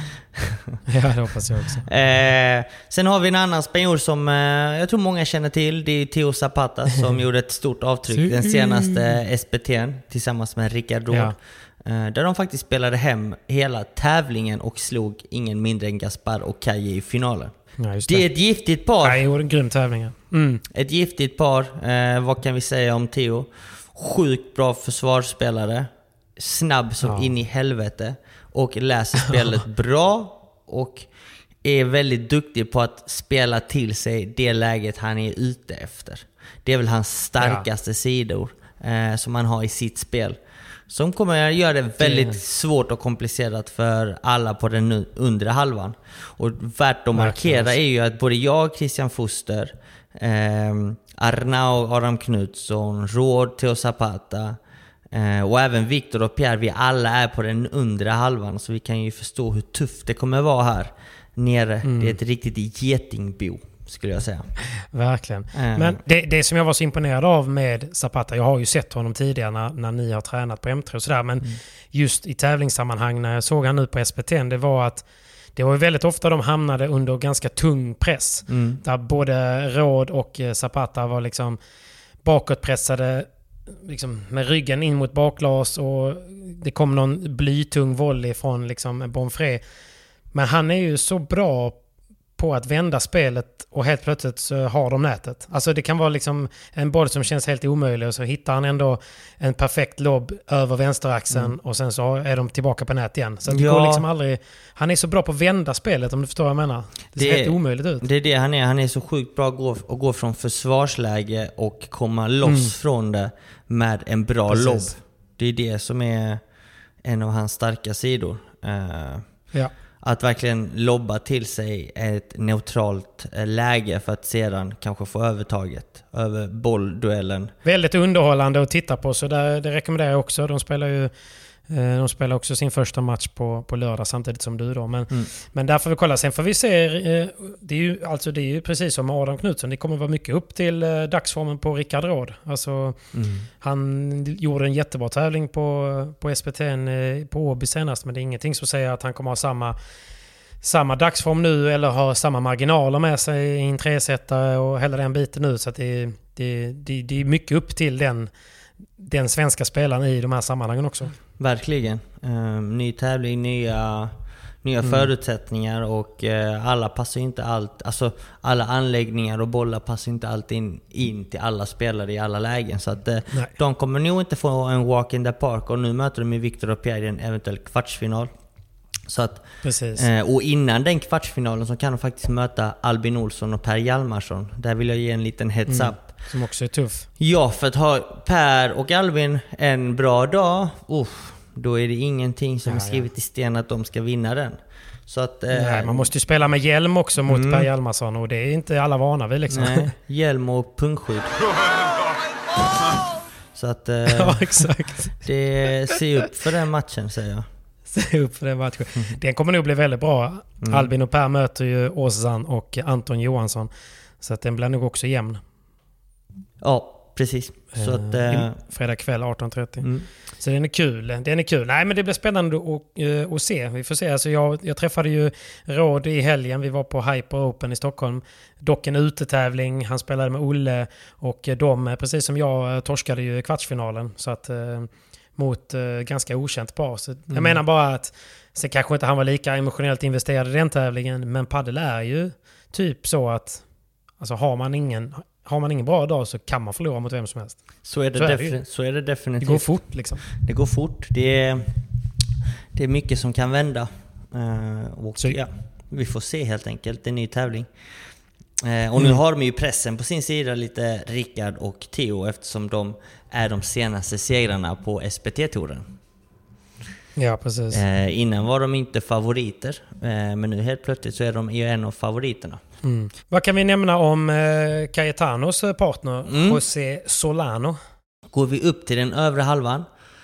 Ja, det hoppas jag också. Eh, sen har vi en annan spanjor som eh, jag tror många känner till. Det är Theo Zapata som gjorde ett stort avtryck den senaste S P T:n tillsammans med Rickard Råd. Ja. Eh, där de faktiskt spelade hem hela tävlingen och slog ingen mindre än Gaspar och Kaji i finalen. Ja, det. det är ett giftigt par. Ja, det var en grym tävling. Mm. Ett giftigt par. Eh, vad kan vi säga om Theo? Sjukt bra försvarsspelare. Snabb som ja. in i helvete. Och läser spelet bra. Och är väldigt duktig på att spela till sig det läget han är ute efter. Det är väl hans starkaste ja. sidor eh, som han har i sitt spel. Som kommer att göra det väldigt det... svårt och komplicerat för alla på den undre halvan. Och värt att markera är ju att både jag, Christian Foster, eh, Arnau, Adam Knutsson, Råd, Theo Zapata eh, och även Victor och Pierre, vi alla är på den undre halvan. Så vi kan ju förstå hur tufft det kommer vara här nere. Mm. Det är ett riktigt getingbo, skulle jag säga. Verkligen. Mm. Men det, det som jag var så imponerad av med Zapata, jag har ju sett honom tidigare när, när ni har tränat på M tre och sådär, men mm. just i tävlingssammanhang när jag såg han nu på S P T, det var att det var ju väldigt ofta de hamnade under ganska tung press. Mm. Där både Råd och Zapata var liksom bakåtpressade liksom med ryggen in mot baklas och det kom någon blytung volley från liksom Bonfré. Men han är ju så bra på att vända spelet och helt plötsligt så har de nätet. Alltså det kan vara liksom en boll som känns helt omöjlig och så hittar han ändå en perfekt lobb över vänsteraxeln mm. och sen så är de tillbaka på nät igen. Så det ja. går liksom aldrig... Han är så bra på att vända spelet, om du förstår vad jag menar. Det ser det, helt omöjligt ut. Det är det han är. Han är så sjukt bra att gå, att gå från försvarsläge och komma loss mm. från det med en bra Precis. lobb. Det är det som är en av hans starka sidor. Uh, ja. Att verkligen lobba till sig ett neutralt läge för att sedan kanske få övertaget över bollduellen. Väldigt underhållande att titta på, så där, det rekommenderar jag också. De spelar ju de spelar också sin första match på, på lördag samtidigt som du då. Men, mm. men där får vi kolla. Sen får vi se, det är ju, alltså det är ju precis som med Adam Knutsson. Det kommer vara mycket upp till dagsformen på Rickard Råd. Alltså, mm. Han gjorde en jättebra tävling på, på S P T på Åby senast, men det är ingenting som säger att han kommer ha samma samma dagsform nu eller har samma marginaler med sig i en tresättare och hela den biten nu. Så att det, det, det, det är mycket upp till den, den svenska spelaren i de här sammanhangen också. Verkligen. Um, ny tävling, nya, nya mm. förutsättningar och uh, alla passar inte allt. Alltså alla anläggningar och bollar passar inte alltid in, in till alla spelare i alla lägen. Så att uh, de kommer nog inte få en walk in the park, och nu möter de med Victor och Pierre i en eventuell kvartsfinal. Så att, eh, och innan den kvartsfinalen så kan de faktiskt möta Albin Olsson och Per Hjalmarsson. Där vill jag ge en liten heads mm, up. Som också är tuff. Ja, för att ha Per och Albin en bra dag, uh, då är det ingenting som ja, är skrivet ja. i sten att de ska vinna den. Så att, eh, nej, man måste ju spela med hjälm också mot mm. Per Hjalmarsson, och det är inte alla vana vid liksom. Nej, hjälm och pungskydd. Så att eh, ja, exakt. Det ser upp för den matchen, säger jag. Upp för den matchen. Mm. Den kommer nog bli väldigt bra. Mm. Albin och Per möter ju Åsan och Anton Johansson. Så att den blir nog också jämn. Ja, precis. Så att, eh, fredag kväll arton trettio. Mm. Så den är kul. Den är kul. Nej, men det blir spännande att, att se. Vi får se. Alltså jag, jag träffade ju Råd i helgen. Vi var på Hyper Open i Stockholm. Dock en utetävling. Han spelade med Olle. Och de, precis som jag, torskade ju kvartsfinalen. Så att... mot uh, ganska okänt par. Så mm. Jag menar bara att sen kanske inte han var lika emotionellt investerad i den tävlingen, men paddel är ju typ så att alltså har man ingen har man ingen bra dag så kan man förlora mot vem som helst. Så är det, så defin- är det, så är det definitivt. Det går fort liksom. Det går fort. Det är, det är mycket som kan vända. Uh, och, ja, vi får se helt enkelt. Det är en ny tävling. Uh, och nu mm. har de ju pressen på sin sida lite, Rickard och Theo, eftersom de är de senaste segrarna på S P T-touren. Ja, precis. Uh, innan var de inte favoriter, uh, men nu helt plötsligt så är de ju en av favoriterna. Mm. Vad kan vi nämna om uh, Cayetanos partner, mm. José Solano? Går vi upp till den övre halvan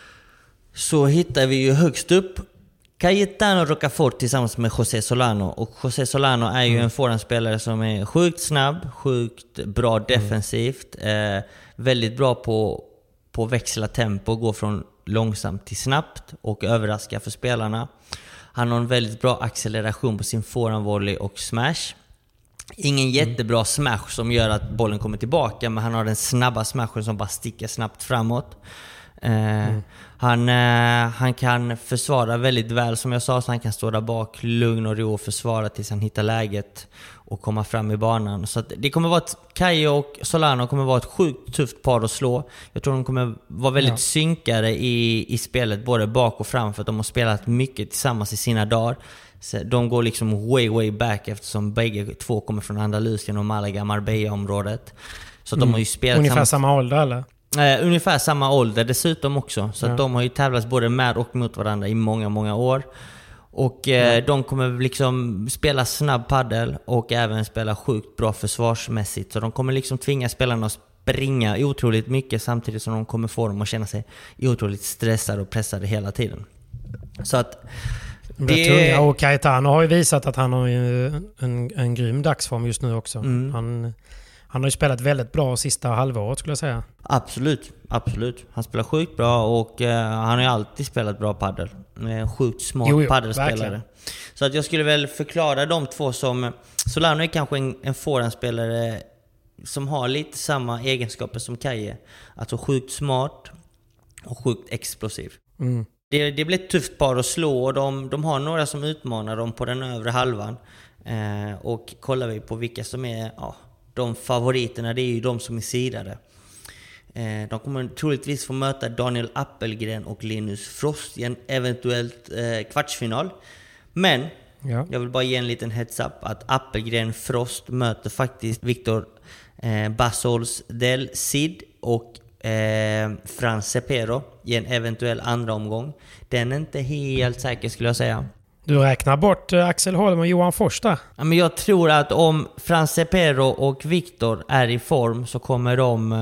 så hittar vi ju högst upp Cayetano Rocafort tillsammans med José Solano. Och José Solano är ju mm. en forehandspelare som är sjukt snabb, sjukt bra defensivt, mm. eh, väldigt bra på på växla tempo, gå från långsamt till snabbt och överraska för spelarna. Han har en väldigt bra acceleration på sin forehandvolley och smash. Ingen jättebra smash som gör att bollen kommer tillbaka, men han har den snabba smashen som bara sticker snabbt framåt. Eh, mm. han, eh, han kan försvara väldigt väl, som jag sa, så han kan stå där bak lugn och ro och försvara tills han hittar läget och komma fram i banan. Så att det kommer vara ett, Caio och Solano kommer vara ett sjukt tufft par att slå. Jag tror de kommer vara väldigt ja. synkade i, i spelet, både bak och fram, för att de har spelat mycket tillsammans i sina dagar. Så de går liksom way way back, eftersom bägge två kommer från Andalusien och Malaga, Marbella-området. Så att mm. de har ju spelat ungefär samma, samma ålder, eller? Eh, ungefär samma ålder dessutom också. Så ja. att de har ju tävlats både med och mot varandra i många, många år. Och eh, ja. de kommer liksom spela snabb paddel och även spela sjukt bra försvarsmässigt. Så de kommer liksom tvinga spelarna att springa otroligt mycket, samtidigt som de kommer få dem att känna sig otroligt stressade och pressade hela tiden. Så att det tunga. Och Cayetano har ju visat att han har en, en grym dagsform just nu också. Mm. Han, han har ju spelat väldigt bra sista halvåret, skulle jag säga. Absolut, absolut. Han spelar sjukt bra och uh, han har ju alltid spelat bra paddel. En sjukt smart jo, jo, paddelspelare. Verkligen. Så att jag skulle väl förklara de två som... Solano är kanske en, en forehandspelare som har lite samma egenskaper som Kaje. Alltså sjukt smart och sjukt explosiv. Mm. Det, det blir ett tufft par att slå, och de, de har några som utmanar dem på den övre halvan. Eh, och kollar vi på vilka som är ja, de favoriterna, det är ju de som är sidade. Eh, de kommer troligtvis få möta Daniel Appelgren och Linus Frost i en eventuellt eh, kvartsfinal. Men ja. jag vill bara ge en liten heads up att Appelgren Frost möter faktiskt Victor eh, Basols del Cid och Eh, Franz Cepero i en eventuell andra omgång. Den är inte helt säker, skulle jag säga. Du räknar bort eh, Axel Holm och Johan Forsta. Ja, men jag tror att om Franz Cepero och Victor är i form så kommer de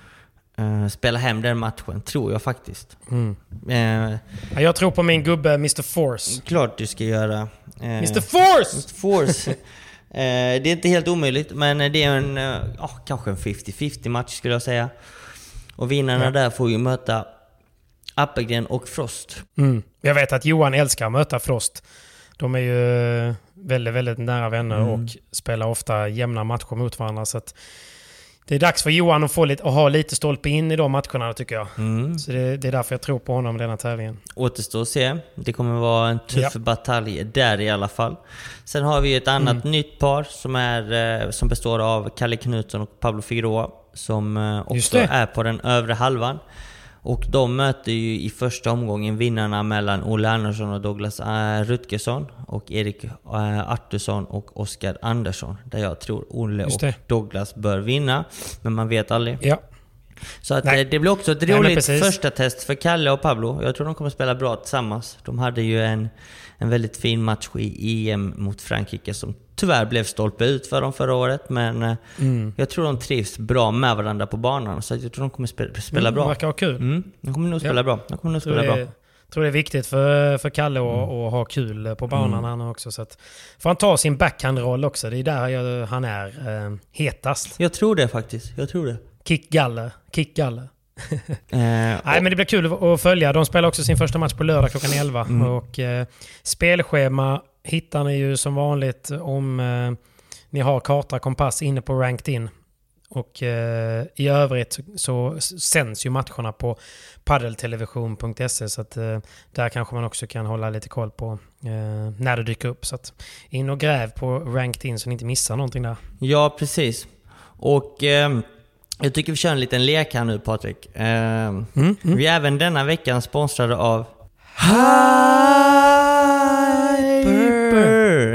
eh, eh, spela hem den matchen, tror jag faktiskt. Mm. Eh, ja, jag tror på min gubbe mister Force. Klart du ska göra. Eh, mister Force! mister Force. eh, det är inte helt omöjligt, men det är en eh, oh, kanske en femtio femtio match, skulle jag säga. Och vinnarna ja. där får ju möta Appelgren och Frost. Mm. Jag vet att Johan älskar att möta Frost. De är ju väldigt, väldigt nära vänner mm. och spelar ofta jämna matcher mot varandra. Så att det är dags för Johan att, få lite, att ha lite stolpe in i de matcherna, tycker jag. Mm. Så det, det är därför jag tror på honom i denna tävlingen. Återstår att se. Det kommer vara en tuff ja. batalj där i alla fall. Sen har vi ett annat mm. nytt par som, är, som består av Kalle Knutsson och Pablo Figueroa, som också är på den övre halvan. Och de möter ju i första omgången vinnarna mellan Olle Andersson och Douglas äh, Rutgersson och Erik äh, Artursson och Oskar Andersson, där jag tror Olle och Douglas bör vinna, men man vet aldrig. Ja. Så att det, det blir också ett roligt Nej, första test för Kalle och Pablo. Jag tror de kommer spela bra tillsammans. De hade ju en, en väldigt fin match i E M mot Frankrike som tyvärr blev stolpe ut för dem förra året. Men mm. jag tror de trivs bra med varandra på banan. Så jag tror de kommer spela, spela mm, bra. Det verkar ha kul. Mm, de kommer nog spela ja. bra. De kommer nog spela det, bra. Jag tror det är viktigt för, för Kalle att, mm. att ha kul på banan mm. han också. Så att, för han tar sin backhandroll också. Det är där jag, han är eh, hetast. Jag tror det faktiskt. Jag tror det. Kick Galle. Kick Galle. eh, Nej, men det blir kul att följa. De spelar också sin första match på lördag klockan elva. Mm. Och eh, spelschema hittar ni ju som vanligt om eh, ni har karta kompass inne på Ranked In. Och eh, i övrigt så sänds ju matcherna på paddeltelevision punkt se, så att eh, där kanske man också kan hålla lite koll på eh, när det dyker upp. Så att in och gräv på Ranked In så ni inte missar någonting där. Ja, precis. Och eh, jag tycker vi kör en liten lek här nu, Patrik. Eh, mm, mm. Vi är även denna veckan sponsrade av Hyper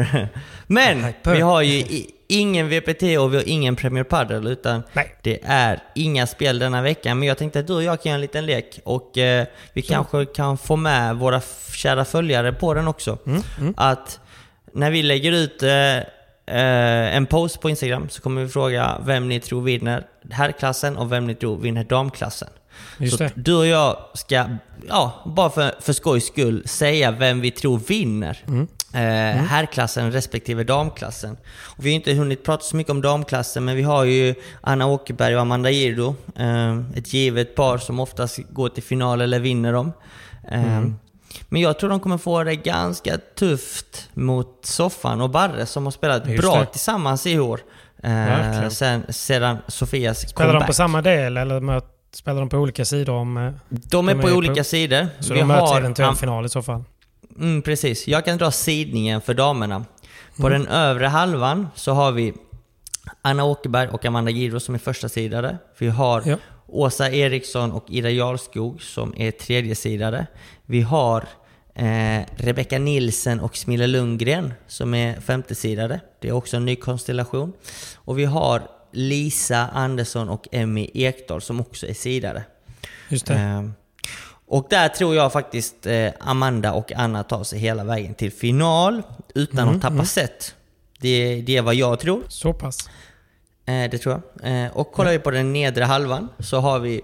Hyper. Men Hyper. Vi har ju i, ingen V P T och vi har ingen Premier Padel, utan Nej. det är inga spel denna vecka. Men jag tänkte att du och jag kan göra en liten lek, och eh, vi Så. kanske kan få med våra kära följare på den också. Mm, mm. Att när vi lägger ut eh, eh, en post på Instagram så kommer vi fråga vem ni tror vinner herrklassen och vem ni tror vinner damklassen. Just så det. Du och jag ska, ja, bara för, för skojs skull, säga vem vi tror vinner mm. Eh, mm. herrklassen respektive damklassen. Och vi har inte hunnit prata så mycket om damklassen, men vi har ju Anna Åkerberg och Amanda Girdo, eh, ett givet par som oftast går till final eller vinner dem. eh, mm. Men jag tror de kommer få det ganska tufft mot Soffan och Barre, som har spelat Just bra det. tillsammans i år, eh, sen, sedan Sofias Spelar comeback. de på samma del eller möt, spelar de på olika sidor? Om, de är de på är olika på, sidor. Så vi de möts i eventuell final i så fall. Mm, precis. Jag kan dra sidningen för damerna. På mm. den övre halvan så har vi Anna Åkerberg och Amanda Girdo som är första sidare. Vi har ja. Åsa Eriksson och Ida Jarlskog som är tredje sidare. Vi har eh, Rebecca Nilsen och Smilla Lundgren som är femte sidare. Det är också en ny konstellation. Och vi har Lisa Andersson och Emmy Ekdahl som också är sidare. Just det. Eh, Och där tror jag faktiskt eh, Amanda och Anna tar sig hela vägen till final utan mm, att tappa mm. set. Det, det är vad jag tror. Så pass. Eh, det tror jag. Eh, och kollar vi på den nedre halvan så har vi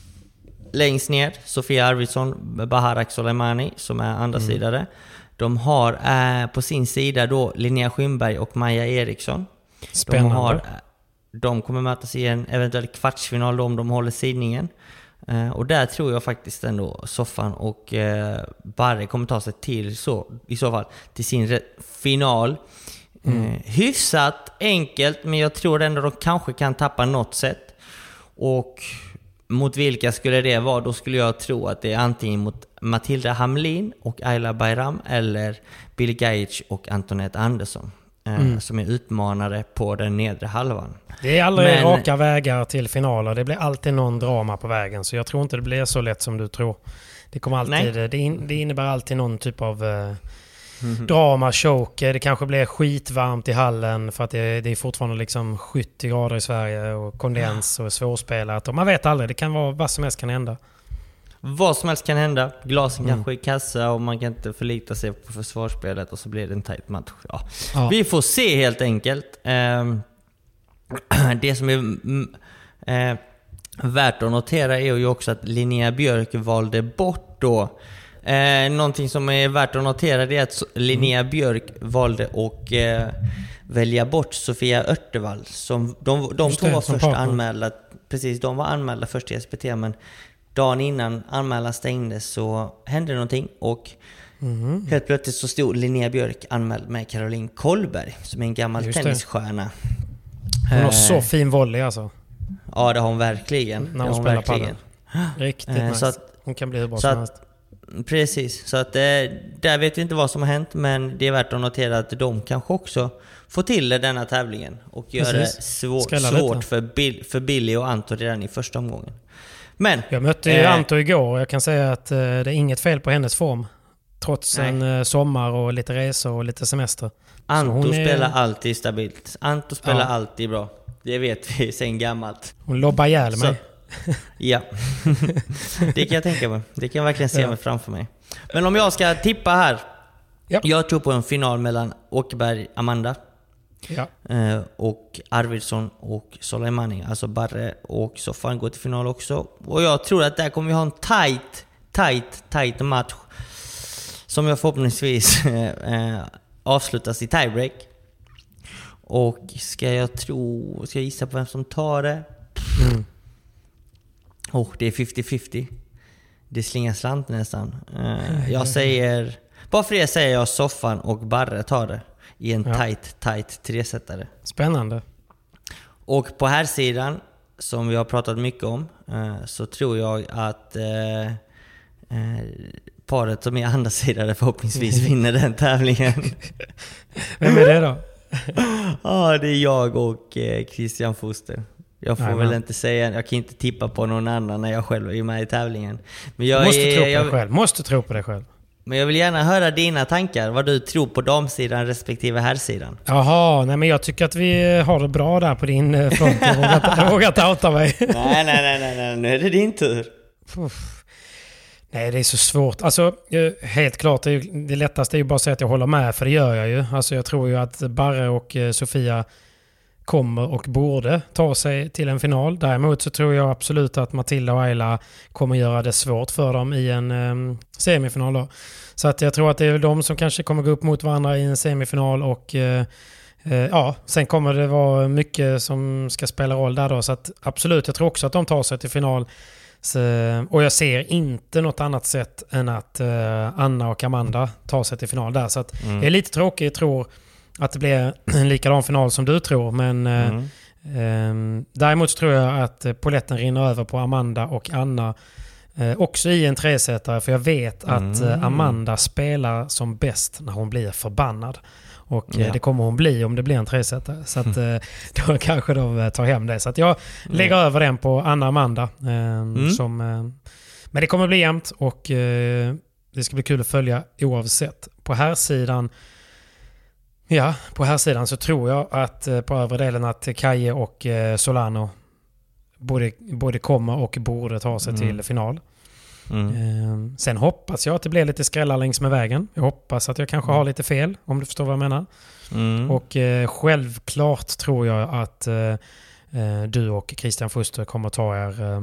längst ner Sofia Arvidsson, Baharak Soleimani som är andra mm. sidare. De har eh, på sin sida då Linnea Skymberg och Maja Eriksson. Spännande. De, har, de kommer mötas i en eventuell kvartsfinal om de håller sidningen. Uh, och där tror jag faktiskt ändå Soffan och uh, Barre kommer ta sig till så, i så fall till sin re- final. Mm. Uh, hyfsat enkelt, men jag tror ändå de kanske kan tappa något sätt. Och mot vilka skulle det vara? Då skulle jag tro att det är antingen mot Matilda Hamlin och Ayla Bayram eller Billy Gaich och Antoinette Andersson. Mm. Som är utmanare på den nedre halvan. Det är aldrig Men, raka vägar till finaler. Det blir alltid någon drama på vägen. Så jag tror inte det blir så lätt som du tror. Det kommer alltid, det, in, det innebär alltid någon typ av eh, mm-hmm. drama, choke. Det kanske blir skitvarmt i hallen för att det, det är fortfarande liksom sjuttio grader i Sverige och kondens och svårspelat. Och man vet aldrig, det kan vara vad som helst kan hända. Vad som helst kan hända. Glasen mm. kanske är kassa och man kan inte förlita sig på försvarsspelet och så blir det en tight match. Ja. Ja. Vi får se helt enkelt. Eh, det som är eh, värt att notera är ju också att Linnea Björk valde bort då. Eh, någonting som är värt att notera är att Linnea mm. Björk valde att eh, välja bort Sofia Örtevall. Som, de de två var först anmälda. Precis, de var anmälda först i S P T, men dagen innan anmälan stängdes så hände någonting och mm. helt plötsligt så stod Linnea Björk anmäld med Caroline Kollberg som är en gammal Just tennisstjärna. Hon har eh, så fin volley alltså. Ja, det har hon verkligen. När hon, hon spelar verkligen. Riktigt eh, nice. Så att, hon kan bli hur bra som helst. Precis, så att eh, där vet vi inte vad som har hänt, men det är värt att notera att de kanske också får till denna tävlingen och gör det svår, svårt för, Bill, för Billy och Anton redan i första omgången. Men, jag mötte ju eh, Anto igår och jag kan säga att eh, det är inget fel på hennes form. Trots nej. en eh, sommar och lite resor och lite semester. Anto spelar är... alltid stabilt. Anto spelar ja. alltid bra. Det vet vi sen gammalt. Hon lobbar ihjäl mig. Ja, det kan jag tänka mig. Det kan jag verkligen se ja. mig framför mig. Men om jag ska tippa här. Ja. Jag tror på en final mellan Åkerberg Amanda. Ja. Eh, och Arvidsson och Soleimani, alltså Barre och Soffan går till final också. Och jag tror att där kommer vi ha en tight, tight, tight match som jag förhoppningsvis eh, avslutas i tiebreak. Och ska jag tro, ska jag gissa på vem som tar det? Mm. Och det är femtio femtio. Det slingar slant nästan. Eh, jag säger, bara för det säger jag Soffan och Barre tar det. I en ja. tight, tight tresättare. Spännande. Och på här sidan, som vi har pratat mycket om, eh, så tror jag att eh, eh, paret som är andra sidan förhoppningsvis vinner den tävlingen. Vem är det då? Ja, ah, det är jag och eh, Christian Foster. Jag får Nej, väl man. inte säga, jag kan inte tippa på någon annan när jag själv är med i tävlingen. Men jag måste är, tro på jag, dig själv. Måste tro på dig själv. Men jag vill gärna höra dina tankar, vad du tror på damsidan respektive herrsidan. Jaha, nej men jag tycker att vi har det bra där på din front. Jag vågar inte outa mig. nej, nej, nej, nej, nej, nu är det din tur. Uff. Nej, det är så svårt. Alltså, helt klart, det, är, det lättaste är ju bara att säga att jag håller med, för det gör jag ju. Alltså jag tror ju att Barre och Sofia kommer och borde ta sig till en final. Däremot så tror jag absolut att Matilda och Ayla kommer göra det svårt för dem i en um, semifinal då. Så att jag tror att det är de som kanske kommer gå upp mot varandra i en semifinal och uh, uh, ja, sen kommer det vara mycket som ska spela roll där då. Så att absolut, jag tror också att de tar sig till final. Så, och jag ser inte något annat sätt än att uh, Anna och Amanda tar sig till final där. Så att mm. jag är lite tråkig, jag tror att det blir en likadan final som du tror. Men mm. eh, eh, däremot tror jag att poletten rinner över på Amanda och Anna. Eh, också i en tresättare. För jag vet att mm. eh, Amanda spelar som bäst när hon blir förbannad. Och ja. eh, det kommer hon bli om det blir en tresättare. Så att eh, då kanske de tar hem det. Så att jag mm. lägger över den på Anna och Amanda. Eh, mm. som, eh, men det kommer bli jämnt. Och eh, det ska bli kul att följa oavsett. På här sidan Ja, på här sidan så tror jag att eh, på övre delen att Kaje och eh, Solano både, både kommer och borde ta sig mm. till final. Mm. Eh, sen hoppas jag att det blir lite skrällar längs med vägen. Jag hoppas att jag kanske mm. har lite fel, om du förstår vad jag menar. Mm. Och eh, självklart tror jag att eh, eh, du och Christian Fuster kommer ta er eh,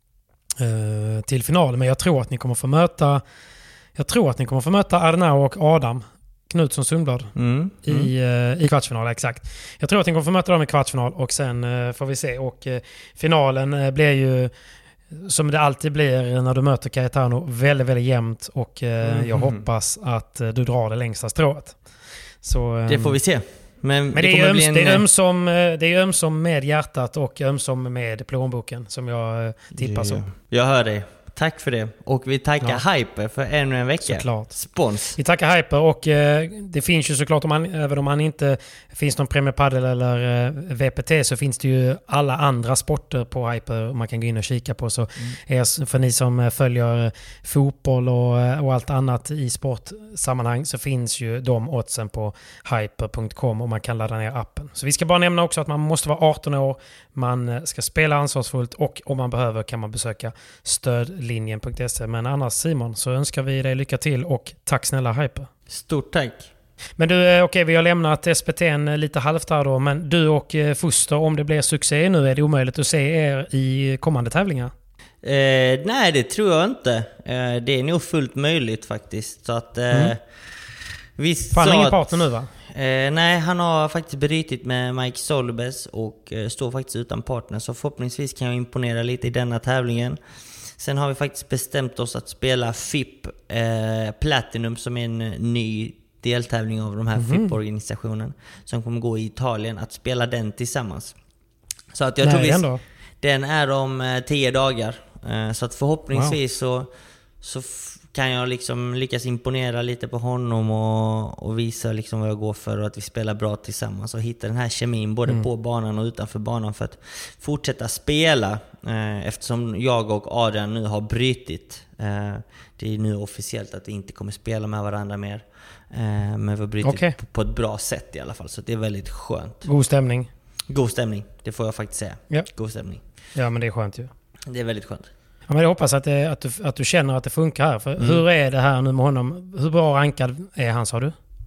eh, till final. Men jag tror att ni kommer få möta jag tror att ni kommer få möta Arnau och Adam Knutsson Sundblad mm, i, mm. Uh, i kvartsfinal, exakt. Jag tror att ni kommer få möta dem i kvartsfinal och sen uh, får vi se. Och uh, finalen uh, blir ju, som det alltid blir när du möter Cayetano, väldigt, väldigt jämnt. Och uh, mm. jag hoppas att uh, du drar det längsta strået. Så, um, det får vi se. Men, men det, det, är öms, en... det, är ömsom, det är ömsom med hjärtat och ömsom med plånboken som jag uh, tippar så. Jag hör dig. Tack för det. Och vi tackar ja. Hyper för ännu en vecka. Såklart. Spons. Vi tackar Hyper och eh, det finns ju såklart, om man, även om man inte finns någon Premier Padel eller eh, V P T, så finns det ju alla andra sporter på Hyper man kan gå in och kika på. Så mm. är, för ni som följer fotboll och, och allt annat i sportsammanhang, så finns ju de oddsen på hyper punkt com och man kan ladda ner appen. Så vi ska bara nämna också att man måste vara arton år, man ska spela ansvarsfullt och om man behöver kan man besöka stödlinjen punkt se. Men annars Simon, så önskar vi dig lycka till och tack snälla Hyper. Stort tack. Men du, okej okay, vi har lämnat S P T lite halvt här då, men du och Fuster, om det blir succé nu, är det omöjligt att se er i kommande tävlingar? Eh, nej, det tror jag inte. Eh, det är nog fullt möjligt faktiskt. Så att... Eh, mm. visst, fan, så ingen att, partner nu va? Eh, nej, han har faktiskt brytit med Mike Solbes och eh, står faktiskt utan partner. Så förhoppningsvis kan jag imponera lite i denna tävlingen. Sen har vi faktiskt bestämt oss att spela F I P eh, Platinum, som är en ny deltävling av de här mm. F I P-organisationen som kommer gå i Italien, att spela den tillsammans. Så att jag Nej, tror vi, den, den är om eh, tio dagar. Eh, så att förhoppningsvis wow. så, så f- kan jag liksom lyckas imponera lite på honom och, och visa liksom vad jag går för, och att vi spelar bra tillsammans och hitta den här kemin både mm. på banan och utanför banan för att fortsätta spela, eh, eftersom jag och Adrian nu har brytit. Eh, det är nu officiellt att vi inte kommer spela med varandra mer, eh, men vi har brytit okay. på, på ett bra sätt i alla fall, så det är väldigt skönt. God stämning. God stämning, det får jag faktiskt säga. Ja. God stämning. Ja, men det är skönt ju. Det är väldigt skönt. Ja, men jag hoppas att, det, att, du, att du känner att det funkar här. För mm. hur är det här nu med honom? Hur bra rankad är han, sa du?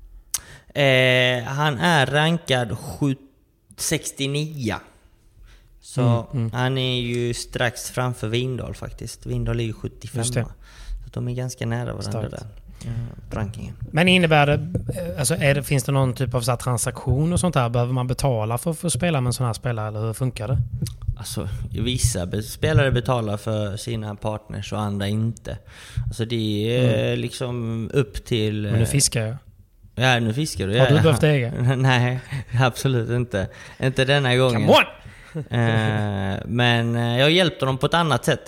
Eh, han är rankad sextionio. Så mm, mm. han är ju strax framför Vindal faktiskt. Vindal är ju sjuttiofem. Så de är ganska nära varandra Starkt. där. Rankingen. Men innebär det, alltså är det, finns det någon typ av så här transaktion och sånt där? Behöver man betala för att få spela med en sån här spelare, eller hur funkar det? Alltså, vissa spelare betalar för sina partners och andra inte. Alltså det är mm. liksom upp till... Men nu fiskar jag. Ja, nu fiskar du. Har ja, du behövt äga? Nej, absolut inte. Inte denna gången. Come on! uh, men jag har hjälpt honom på ett annat sätt.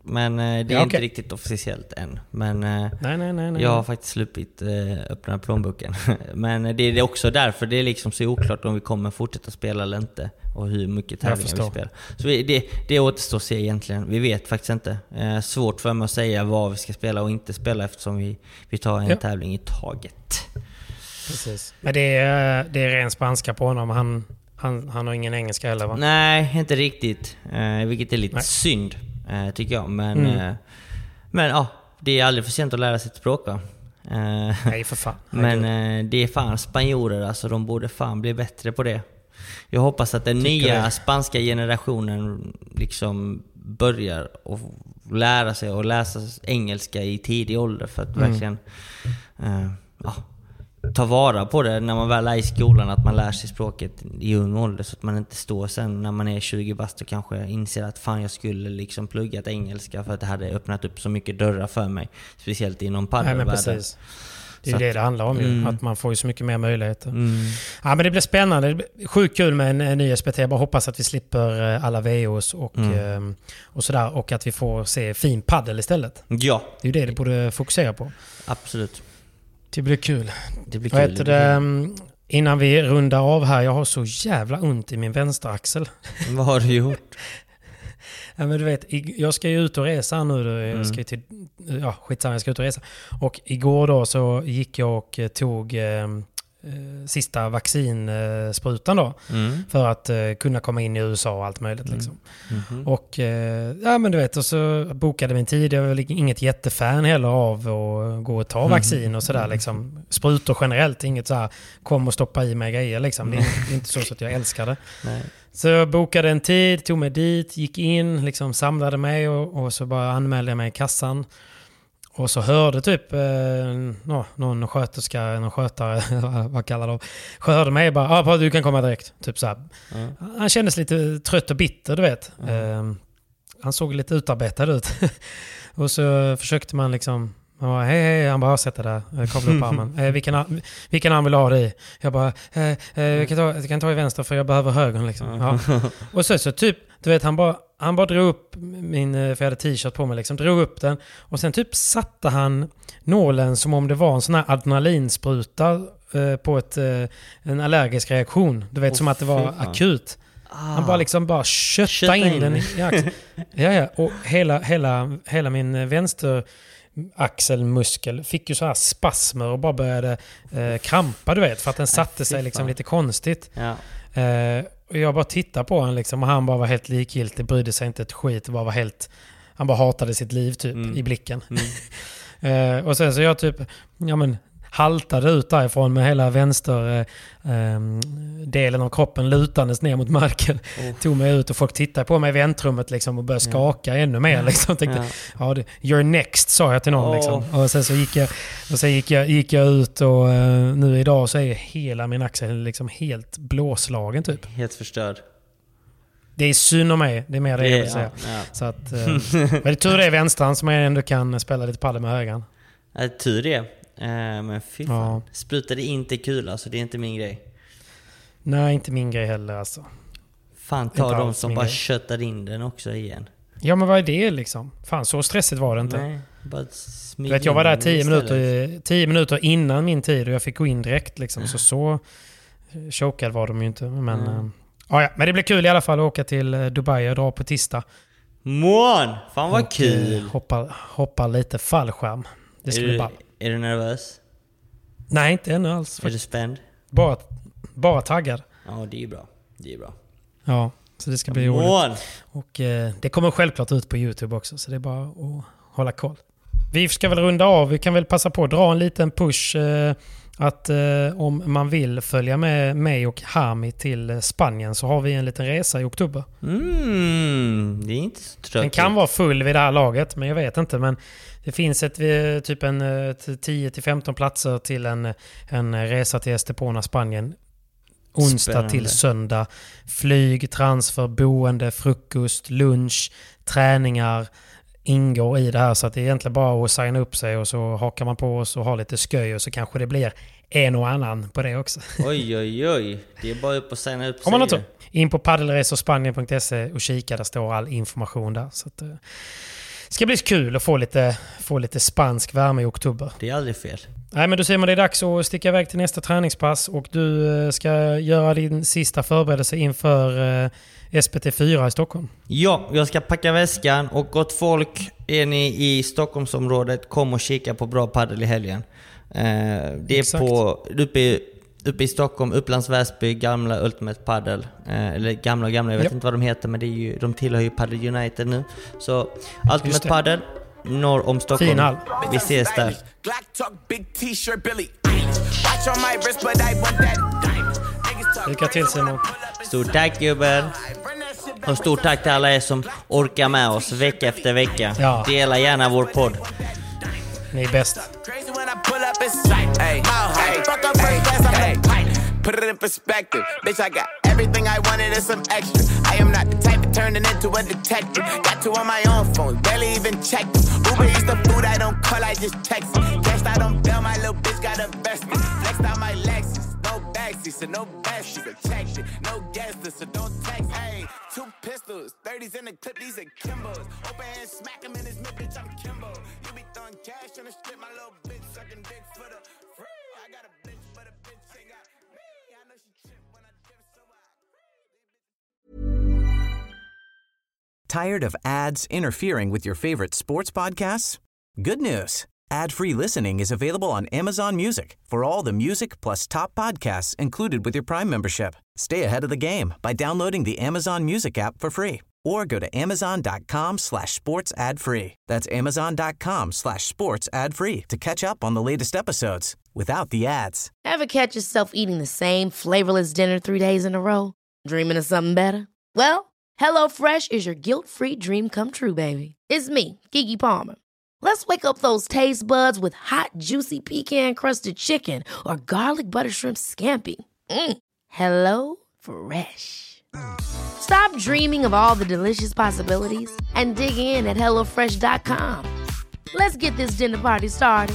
Men eh, det är ja, inte okay. riktigt officiellt än. Men eh, nej, nej, nej, nej. jag har faktiskt sluppit eh, öppna plånboken. Men det är också därför det är liksom så oklart om vi kommer fortsätta spela eller inte. Och hur mycket tävlingar vi spelar. Så vi, det, det återstår att se egentligen. Vi vet faktiskt inte. Eh, svårt för mig att säga vad vi ska spela och inte spela eftersom vi, vi tar en ja. tävling i taget. Precis. Men det är, det är ren spanska på honom. Han, han, han har ingen engelska heller, va? Nej, inte riktigt. Eh, vilket är lite Nej. synd, eh, tycker jag. Men, mm. eh, men ja, det är aldrig för sent att lära sig ett språk, va? Eh, Nej, för fan. Men eh, det är fan spanjorer, alltså de borde fan bli bättre på det. Jag hoppas att den Tycker nya det. spanska generationen liksom börjar och lära sig och läsa engelska i tidig ålder för att mm. verkligen eh, ja, ta vara på det när man väl är i skolan, att man lär sig språket i ung ålder så att man inte står sen när man är tjugo bast och kanske inser att fan jag skulle liksom pluggat engelska för att det hade öppnat upp så mycket dörrar för mig, speciellt inom paddelvärlden. Det är ju det det handlar om, mm. att man får ju så mycket mer möjligheter. Mm. Ja, men det blir spännande. Det blir sjukt kul med en, en ny S P T. Jag bara hoppas att vi slipper alla V O's och, mm. och sådär. Och att vi får se fin paddel istället. Ja. Det är ju det det borde fokusera på. Absolut. Det blir kul. Det blir kul. Det det, innan vi rundar av här, jag har så jävla ont i min vänsteraxel. Vad har du gjort? Ja, men du vet, jag ska ju ut och resa nu. Jag mm. ska till, ja, skitsamma, jag ska ut och resa. Och igår då så gick jag och tog eh, sista vaccinsprutan då. Mm. För att eh, kunna komma in i U S A och allt möjligt mm. liksom. Mm-hmm. Och eh, ja, men du vet, och så bokade min tid. Jag var inget jättefan heller av att gå och ta vaccin och sådär liksom. Sprutor generellt, inget så här kom och stoppa i mig grejer liksom. Det är, det är inte så, så att jag älskar det. Nej. Så jag bokade en tid, tog mig dit, gick in, liksom samlade mig och, och så bara anmälde jag mig i kassan. Och så hörde typ eh, no, någon sköterska, någon skötare, vad kallar de, hörde mig bara, ja ah, du kan komma direkt. Typ så här. Mm. Han kändes lite trött och bitter, du vet. Mm. Eh, han såg lite utarbetad ut. Och så försökte man liksom, han bara, hej, hej, han bara, sätter där, koppla upp armen. Eh, vilken, vilken arm vill ha det i? Jag bara, eh, eh, jag, kan ta, jag kan ta i vänster för jag behöver högern liksom. Ja. Och så, så typ, du vet, han bara, han bara drog upp min, för jag hade t-shirt på mig liksom, drog upp den och sen typ satte han nålen som om det var en sån här adrenalinspruta eh, på ett, eh, en allergisk reaktion. Du vet, oh, som att det var fan. akut. Ah. Han bara liksom bara kötta in, in den i axeln. Ja, ja, och hela, hela, hela min vänster axelmuskel fick ju så här spasmer och bara började eh, krampa, du vet, för att den satte sig liksom lite konstigt. Ja. Eh, och jag bara tittade på honom liksom, och han bara var helt likgiltig, brydde sig inte ett skit, bara var helt, han bara hatade sitt liv typ mm. i blicken. Mm. eh, och sen så jag typ, ja men haltade ut därifrån med hela vänster eh, delen av kroppen lutandes ner mot marken. Oh. Tog mig ut och folk tittade på mig i väntrummet liksom, och började skaka yeah. ännu mer. Liksom. Tänkte, yeah. ja, det, you're next, sa jag till någon. Oh. Liksom. Och sen så gick jag, och sen gick jag, gick jag ut och uh, nu idag så är hela min axel liksom helt blåslagen typ. Helt förstörd. Det är synd om mig, det är mer det jag vill säga. Ja, ja. Så att, uh, men det är tur det är vänstran som jag ändå kan spela lite padel med högern. Ja, tur det. Uh, men fy fan. Ja. Sprutade inte kul, alltså det är inte min grej. Nej, inte min grej heller alltså. Fan, ta de som bara grej. köttar in den också igen. Ja, men vad är det liksom? Fan, så stressigt var det inte. Nej, bara du vet, jag var där tio minuter, tio minuter innan min tid och jag fick gå in direkt liksom. Så så chokad var de ju inte. Men, mm. uh, ja, men det blir kul i alla fall att åka till Dubai och dra på tisdag. Mån! Fan vad och, kul! Hoppa, hoppa lite fallskärm. Det ska bli ball. Är du nervös? Nej, inte ännu alls. Är du spänd? Bara, bara taggad. Ja, det är bra. Det är bra. Ja, så det ska bli roligt. Och eh, det kommer självklart ut på YouTube också, så det är bara att hålla koll. Vi ska väl runda av. Vi kan väl passa på att dra en liten push eh, att eh, om man vill följa med mig och Hami till Spanien så har vi en liten resa i oktober. Mm, det är inte så trött. Den kan vara full vid det här laget, men jag vet inte. Men det finns ett, typ en tio till femton platser till en, en resa till Estepona, Spanien. Onsdag Spännande. Till söndag. Flyg, transfer, boende, frukost, lunch, träningar ingår i det här. Så att det är egentligen bara att signa upp sig och så hakar man på oss och har lite sköj och så kanske det blir en och annan på det också. Oj, oj, oj. Det är bara upp och signa upp sig. Om man inte in på paddelresorspanien punkt se och kika, där står all information där. Så att, ska bli kul att få lite, få lite spansk värme i oktober. Det är aldrig fel. Nej, men då ser man det är dags att sticka iväg till nästa träningspass och du ska göra din sista förberedelse inför S P T fyra i Stockholm. Ja, jag ska packa väskan och gott folk, är ni i Stockholmsområdet, kom och kika på bra paddel i helgen. Eh, det är Exakt. på uppe i, uppe i Stockholm, Upplands Väsby, gamla Ultimate Paddle. Eh, eller gamla och gamla, jag vet ja. inte vad de heter, men det är ju, de tillhör ju Paddle United nu. Så Ultimate Paddle, norr om Stockholm. Fin hall. Vi ses där. Lycka till, Simon. Stort tack, gubben. Och stort tack till alla er som orkar med oss vecka efter vecka. Ja. Dela gärna vår podd. Ni är bäst. Put it in perspective, bitch, I got everything I wanted and some extra. I am not the type of turning into a detective. Got two on my own phone, barely even check them. Uber Eats the food I don't call, I just text them. Guessed I don't bail, my little bitch got a vested. Flexed out my Lexus, no backseat, so no besties. I checked it, no guesses, so don't text. Hey, two pistols, thirties in the clip, these are Kimbos. Open hand, smack him in his mid, bitch, I'm Kimbo. You be throwing cash on the strip, my little bitch sucking dick for the free. I got a bitch, but a bitch ain't got me. I know she tripped when I dip, so I... Tired of ads interfering with your favorite sports podcasts? Good news. Ad-free listening is available on Amazon Music for all the music plus top podcasts included with your Prime membership. Stay ahead of the game by downloading the Amazon Music app for free or go to amazon.com slash sports ad free. That's amazon.com slash sports ad free to catch up on the latest episodes without the ads. Ever catch yourself eating the same flavorless dinner three days in a row? Dreaming of something better? Well, HelloFresh is your guilt-free dream come true, baby. It's me, Keke Palmer. Let's wake up those taste buds with hot, juicy pecan-crusted chicken or garlic butter shrimp scampi. Mm. Hello Fresh. Stop dreaming of all the delicious possibilities and dig in at hello fresh dot com. Let's get this dinner party started.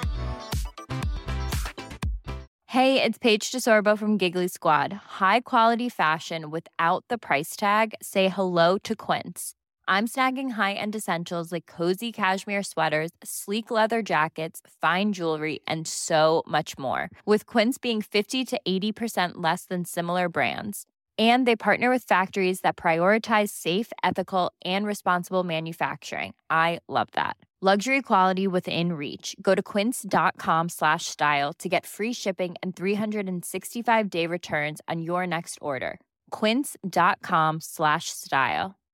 Hey, it's Paige DeSorbo from Giggly Squad. High quality fashion without the price tag. Say hello to Quince. I'm snagging high-end essentials like cozy cashmere sweaters, sleek leather jackets, fine jewelry, and so much more. With Quince being fifty to eighty percent less than similar brands. And they partner with factories that prioritize safe, ethical, and responsible manufacturing. I love that. Luxury quality within reach. Go to quince.com slash style to get free shipping and three sixty-five day returns on your next order. Quince.com slash style.